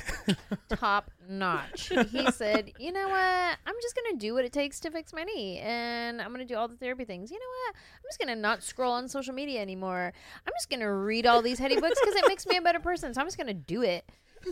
top notch. He said, you know what? I'm just going to do what it takes to fix my knee, and I'm going to do all the therapy things. You know what? I'm just going to not scroll on social media anymore. I'm just going to read all these heady books because it makes me a better person. So I'm just going to do it.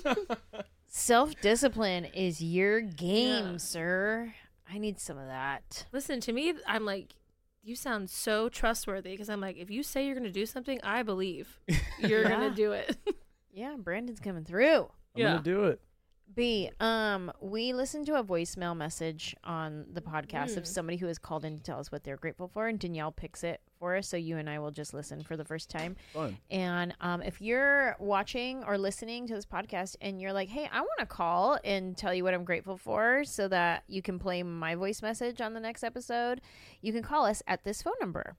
Self-discipline is your game, sir. I need some of that. Listen, to me, I'm like, you sound so trustworthy, because I'm like, if you say you're going to do something, I believe you're going to do it. Yeah, Brandon's coming through. I'm going to do it. B, we listened to a voicemail message on the podcast of somebody who has called in to tell us what they're grateful for, and Danielle picks it for us, so you and I will just listen for the first time. Fun. And if you're watching or listening to this podcast and you're like, hey, I want to call and tell you what I'm grateful for so that you can play my voice message on the next episode, you can call us at this phone number.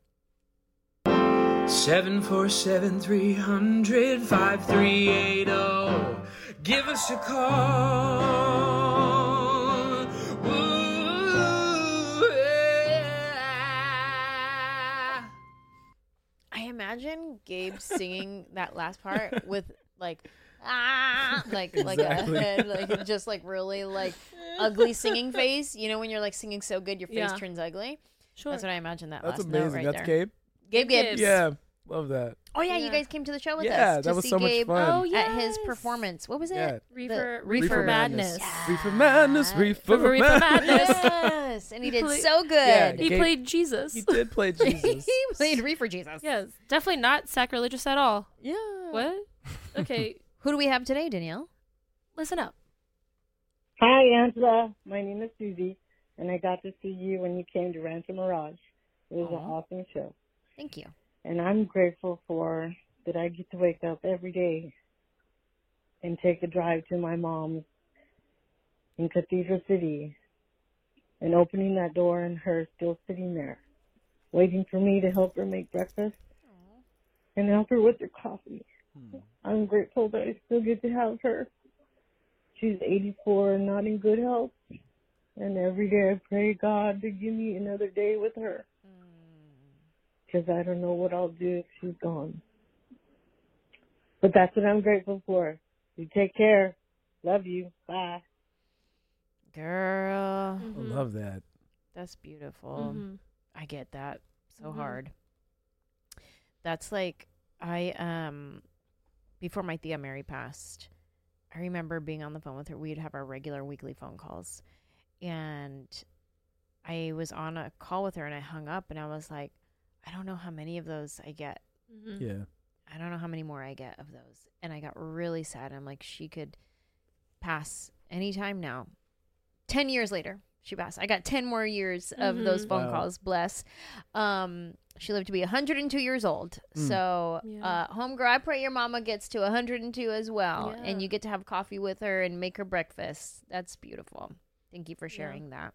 747-300-5380. Give us a call. Ooh, yeah. I Gabe singing that last part with like like Exactly. a head, like just like really like ugly singing face. You know when you're like singing so good your face Yeah. turns ugly. Sure. That's what I imagined that That's last note amazing. right That's there. Gabe. Gabe Gibbs. Yeah, love that. Oh yeah, you Yeah. guys came to the show with Yeah, us to that was see so much Gabe fun. Oh, at his yes. performance. What was it? Yeah. Reefer Madness. Reefer Madness. Reefer Reefer Madness. Madness. Yes, and he did Play- so good. Yeah, He Gabe- played Jesus. He did play Jesus. he played Reefer Jesus. Yes, definitely not sacrilegious at all. Yeah. What? Okay, Who do we have today, Danielle? listen up. Hi, Angela. My name is Susie, and I got to see you when you came to Rancho Mirage. It was an Aw. awesome show, Thank you. and I'm grateful for that I get to wake up every day and take a drive to my mom's in Cathedral City and opening that door and her still sitting there waiting for me to help her make breakfast and help her with her coffee. I'm grateful that I still get to have her. She's 84 and not in good health. And every day I pray God to give me another day with her. Because I don't know what I'll do if she's gone. But that's what I'm grateful for. You take care. Love you. Bye. Girl, I love that. that's beautiful. Mhm. I get that so Mhm. hard. That's like before my Thea Mary passed, I remember being on the phone with her. We'd have our regular weekly phone calls. And I was on a call with her and I hung up and I was like, I don't know how many of those I get. Mhm. Yeah. I don't know how many more I get of those. And I got really sad. I'm like, she could pass anytime now. 10 years later, she passed. I got 10 more years of those Mhm. phone Wow. calls. Bless. She lived to be 102 years old. So, Yeah. homegirl, I pray your mama gets to 102 as well. Yeah. And you get to have coffee with her and make her breakfast. That's beautiful. Thank you for sharing that.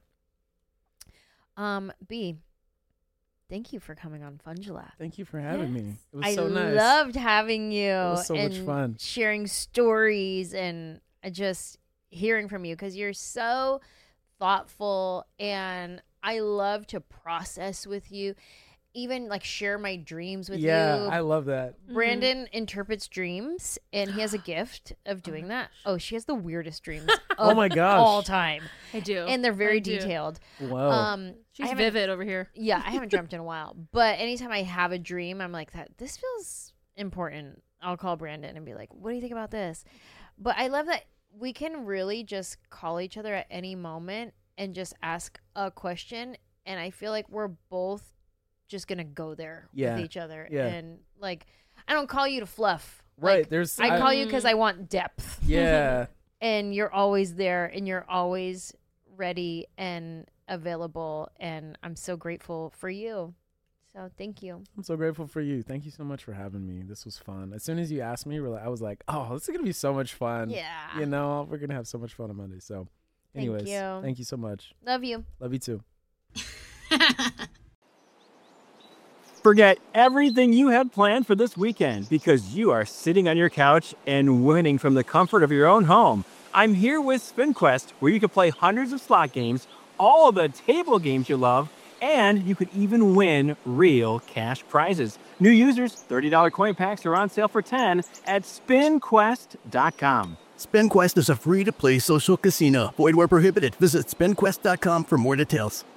B, thank you for coming on Fungula. Thank you for having me. It was I so nice. loved having you. was so much and fun. sharing stories and just hearing from you because you're so thoughtful and I love to process with you, even like share my dreams with Yeah, you. I love that. Brandon interprets dreams and he has a gift of doing that. Oh, she has the weirdest dreams Oh of my gosh. all time. I do. And they're very I do. detailed. Whoa. I She's haven't- vivid over here. Yeah, I haven't dreamt in a while. But anytime I have a dream, I'm like, this feels important. I'll call Brandon and be like, what do you think about this? But I love that we can really just call each other at any moment and just ask a question. And I feel like we're both just going to go there Yeah. with each other. Yeah. And like, I don't call you to fluff. Right. Like, There's I call you because I want depth. Yeah. And you're always there and you're always ready and available. And I'm so grateful for you. So thank you. I'm so grateful for you. Thank you so much for having me. This was fun. As soon as you asked me, I was like, oh, this is going to be so much fun. Yeah. You know, we're going to have so much fun on Monday. So anyways, you. thank you so much. Love you. Love you too. Forget everything you had planned for this weekend because you are sitting on your couch and winning from the comfort of your own home. I'm here with SpinQuest, where you can play hundreds of slot games, all of the table games you love, and you could even win real cash prizes. New users, $30 coin packs are on sale for $10 at SpinQuest.com. SpinQuest is a free-to-play social casino. Void where prohibited. Visit SpinQuest.com for more details.